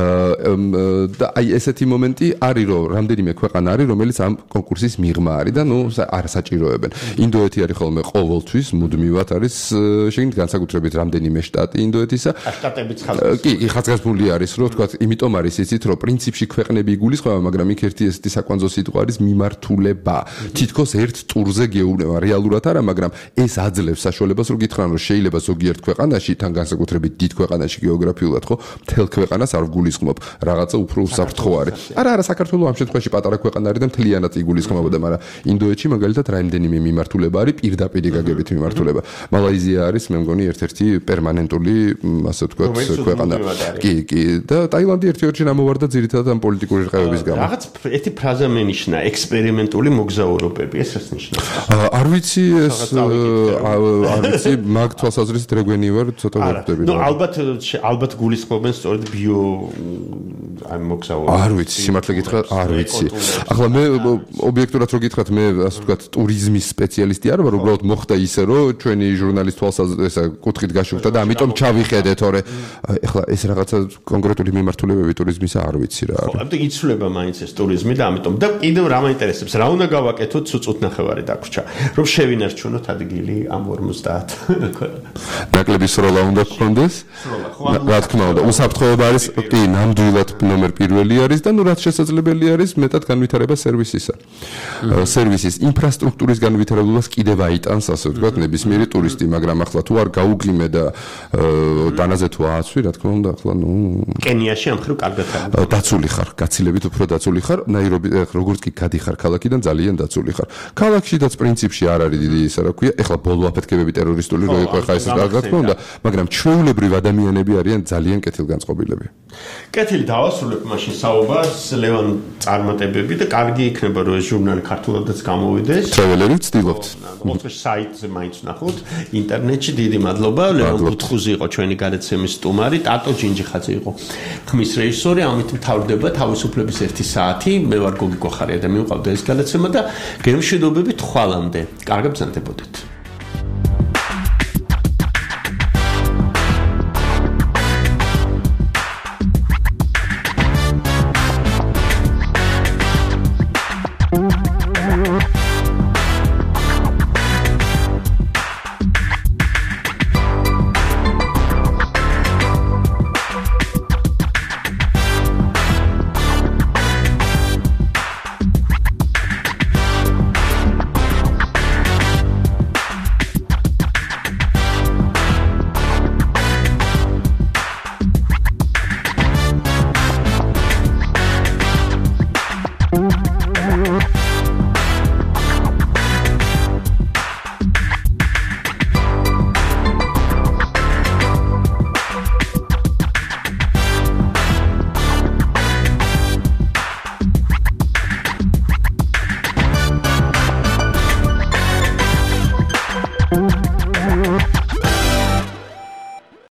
და აი ესეთი მომენტი არის, რომ რამდენიმე ქვეყანა არის, რომელიც ამ კონკურსის მიღმა არის და ნუ არ საჭიროებენ. ინდოეთი არის ხოლმე ყოველთვის მუდმივად არის შეგნით განსაკუთრებით რამდენიმე შტატი ინდოეთისა. შტატებიც კი, კი, ხაზგასმული არის, რომ თქვა, იმიტომ არის იცით, რომ პრინციპში ქვეყნები იგულისხმება, მაგრამ იქ ერთი ესეთი საკვანძო სიტყვა არის მიმართულება. თითქოს ერთ ტურზე გეუბნება, რეალურად არა, მაგრამ ეს აძლევს საშუალებას, რომ გითხრან, რომ შეიძლება ზოგიერთ ქვეყანაში, თან განსაკუთრებით დიდ ქვეყანაში გეოგრაფიულად, ხო, მთელ ქვეყანას არ ვგულისხმობ, რაღაცა უფრო უსაფრთხო არის. არა, არა, საქართველოს ამ შემთხვევაში პატარა ქვეყანა არის და მთლიანად იგულისხმებოდა, მაგრამ ინდოეთში მაგალითად რაიმდენიმე მიმართულება არის, პირდაპირ გაგებით მიმართულება. მალაიზია არის, მე მგონი, ერთ-ერთი პერმანენტული, ასე ვთქვათ, ქვეყანა. კი, კი, და ტაილანდი ერთ-ერთი ამოვარდა ძირითადად ამ პოლიტიკური რყევების გამო. რაღაც ერთი ფრაზა მენიშნა, ექსპერიმენტული მოგზაურობები, ეს რას ნიშნავს? არ ვიცი ეს არ ვიცი, მაგ თვალსაზრისით რეგვენი ვარ, ცოტა ვერდები. ნუ ალბათ ალბათ გულისხმობენ სწორედ ბიო აი მოგზაურობა. არ ვიცი, სიმართლე გითხრათ, არ ვიცი. ახლა მე ობიექტურად რო გითხრათ, მე ასე ვთქვათ, ტურიზმის სპეციალისტი არ ვარ, უბრალოდ მოხდა ისე, რომ ჩვენი ჟურნალისტ თვალსაზრისით ესა კუთხით გაშუქდა და ამიტომ ჩავიხედე, თორე ახლა ეს რაღაცა კონკრეტული მიმართულებები ტურიზმისა არ ვიცი რა არის. ხო, ამიტომ იცვლება მაინც ეს ტურიზმი და ამიტომ და კიდევ რა მაინტერესებს, რა უნდა გავაკეთოთ, სუწუთ ნახევარი დაგვრჩა, რომ შევინარჩუნოთ ადგილი ამ ორმოცდაათ. ნაკლები სროლა უნდა გქონდეს? სროლა, ხო, რა თქმა უნდა, უსაფრთხოება არის, კი, ნამდვილად ნომერ პირველი არის და ნუ რაც შესაძლებელი არის, მეტად განვითარება სერვისისა. სერვისის ინფრასტრუქტურის განვითარებობას კიდევ აიტანს, ასე ვთქვათ, ნებისმიერი ტურისტი, მაგრამ ახლა თუ არ გაუგლიმე და დანაზე თუ ააცვი, რა თქმა უნდა, ახლა ნუ კენიაში ამ ხრივ კარგად არის. დაცული ხარ, გაცილებით უფრო დაცული ხარ, ნაირობი როგორც კი გადიხარ ქალაქიდან ძალიან დაცული ხარ. ქალაქშიდაც პრინციპში არ არის დიდი ისა რა ქვია, ეხლა ბოლო აფეთქებები ტერორისტული რო იყო, ხა ეს რა თქმა უნდა, მაგრამ ჩვეულებრივ ადამიანები არიან ძალიან კეთილგანწყობილები. კეთილი დავასრულებ მაშინ საუბარს, ლევან წარმატებები და კარგი იქნება რომ ეს ჟურნალი ქართულადაც გამოვიდეს. ტრაველერი ვცდილობთ. ოთხ საიტზე მაინც ნახოთ, ინტერნეტში დიდი მადლობა, ლევან ბუთხუზი იყო ჩვენი გადაცემის სტუმარი, ტატო ჯინჯიხაძე იყო ხმის რეჟისორი, ამით მთავრდება თავისუფლების ერთი საათი, მე ვარ გოგი კოხარია და მივყავდა ეს გადაცემა და გემშვიდობებით ხვალამდე. კარგად ბრძანდებოდეთ.